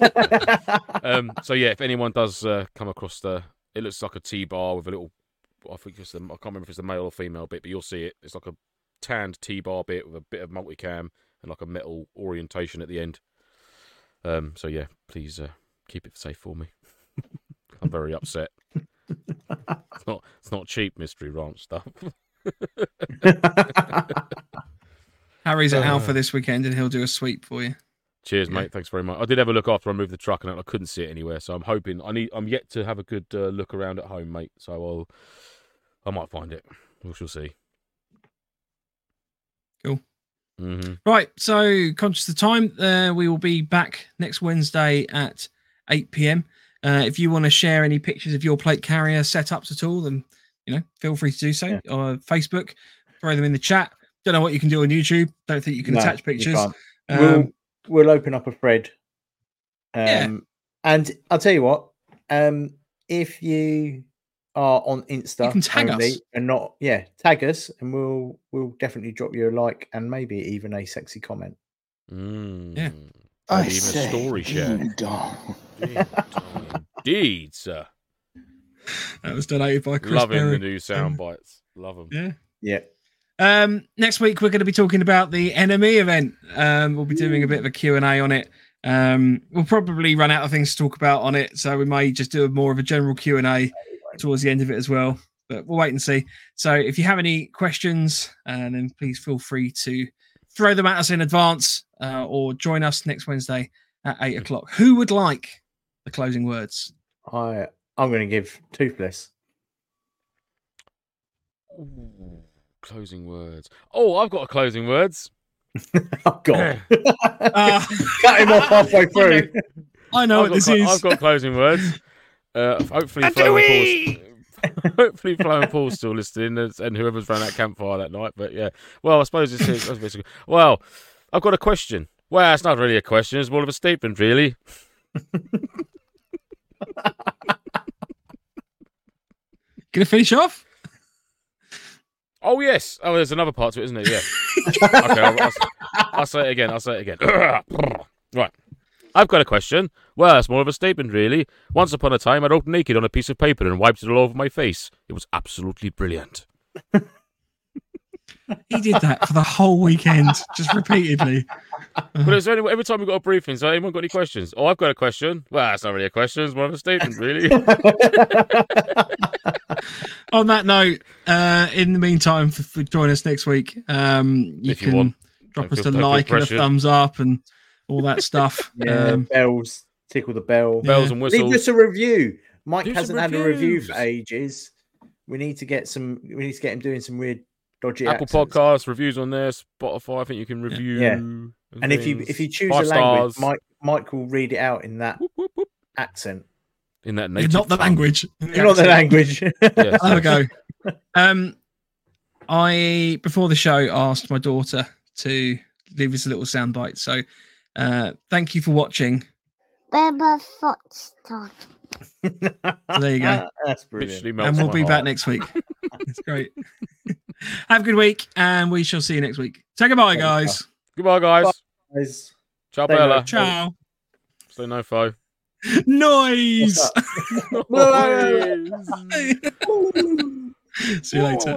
So yeah, if anyone does come across it looks like a T-bar with a little, I think I can't remember if it's the male or female bit, but you'll see it. It's like a tanned T-bar bit with a bit of multicam and like a metal orientation at the end. So yeah, please keep it safe for me. I'm very upset. It's not cheap Mystery Ranch stuff. Harry's at Alpha this weekend and he'll do a sweep for you. Cheers, mate. Thanks very much. I did have a look after I moved the truck and I couldn't see it anywhere, so I'm hoping. I'm yet to have a good look around at home, mate. So I might find it. We shall see. Cool. Mm-hmm. Right, so conscious of time, we will be back next Wednesday at 8 p.m. If you want to share any pictures of your plate carrier setups at all, then feel free to do so. Or Facebook, throw them in the chat. Don't know what you can do on YouTube. Don't think you can attach pictures. We'll open up a thread. And I'll tell you what, if you are on Insta, you can tag us and not tag us, and we'll definitely drop you a like and maybe even a sexy comment. Yeah. Even a story share. Indeed, sir. That was donated by Chris Loving Berry. the new sound bites. Love them. Yeah. Next week we're going to be talking about the NME event. We'll be doing a bit of a Q&A on it. We'll probably run out of things to talk about on it, so we may just do more of a general Q&A towards the end of it as well. But we'll wait and see. So if you have any questions, then please feel free to throw them at us in advance, or join us next Wednesday at 8 o'clock. Who would like the closing words? I'm going to give Toothless. Ooh, closing words. Oh, I've got a closing words. Oh, God. Cut him off halfway through. I know what this is. I've got closing words. Hopefully, Flo and Paul's still listening, and whoever's ran that campfire that night. But yeah, well, I suppose it's basically. Well, I've got a question. Well, it's not really a question. It's more of a statement, really. Gonna finish off? Oh yes. Oh, there's another part to it, isn't it? Yeah. Okay, I'll say it again. Right. I've got a question. Well, it's more of a statement, really. Once upon a time, I wrote naked on a piece of paper and wiped it all over my face. It was absolutely brilliant. He did that for the whole weekend, just repeatedly. But it was every time we got a briefing, so anyone got any questions? Oh, I've got a question. Well, that's not really a question. It's more of a statement, really. On that note, in the meantime, for join us next week. You can drop us a like and a thumbs up and all that stuff. Bells, tickle the bell. Bells and whistles. Leave us a review. Mike hasn't had a review reviews. for ages. We need to get him doing some weird dodgy Apple accents. Podcasts, reviews on there, Spotify, I think you can review. Yeah. And And if you choose a language, Mike will read it out in that accent. In that native Not the tongue. language. Not the language. Yes, Have a go. I, before the show, asked my daughter to leave us a little soundbite. So thank you for watching. Baba Foxtrot. There you go. That's brilliant. Literally melts And we'll my be heart. back next week. It's great. Have a good week, and we shall see you next week. Say goodbye, guys. Goodbye, guys. Guys. Ciao, Stay Bella. low. Ciao. Stay no foe. Noise. What's See you later.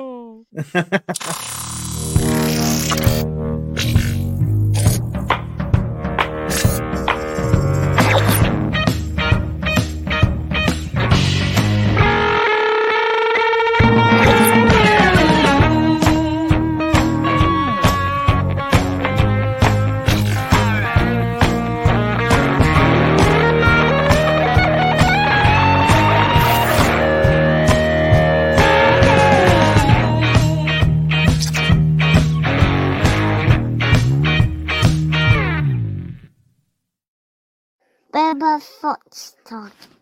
Baba Fox talk.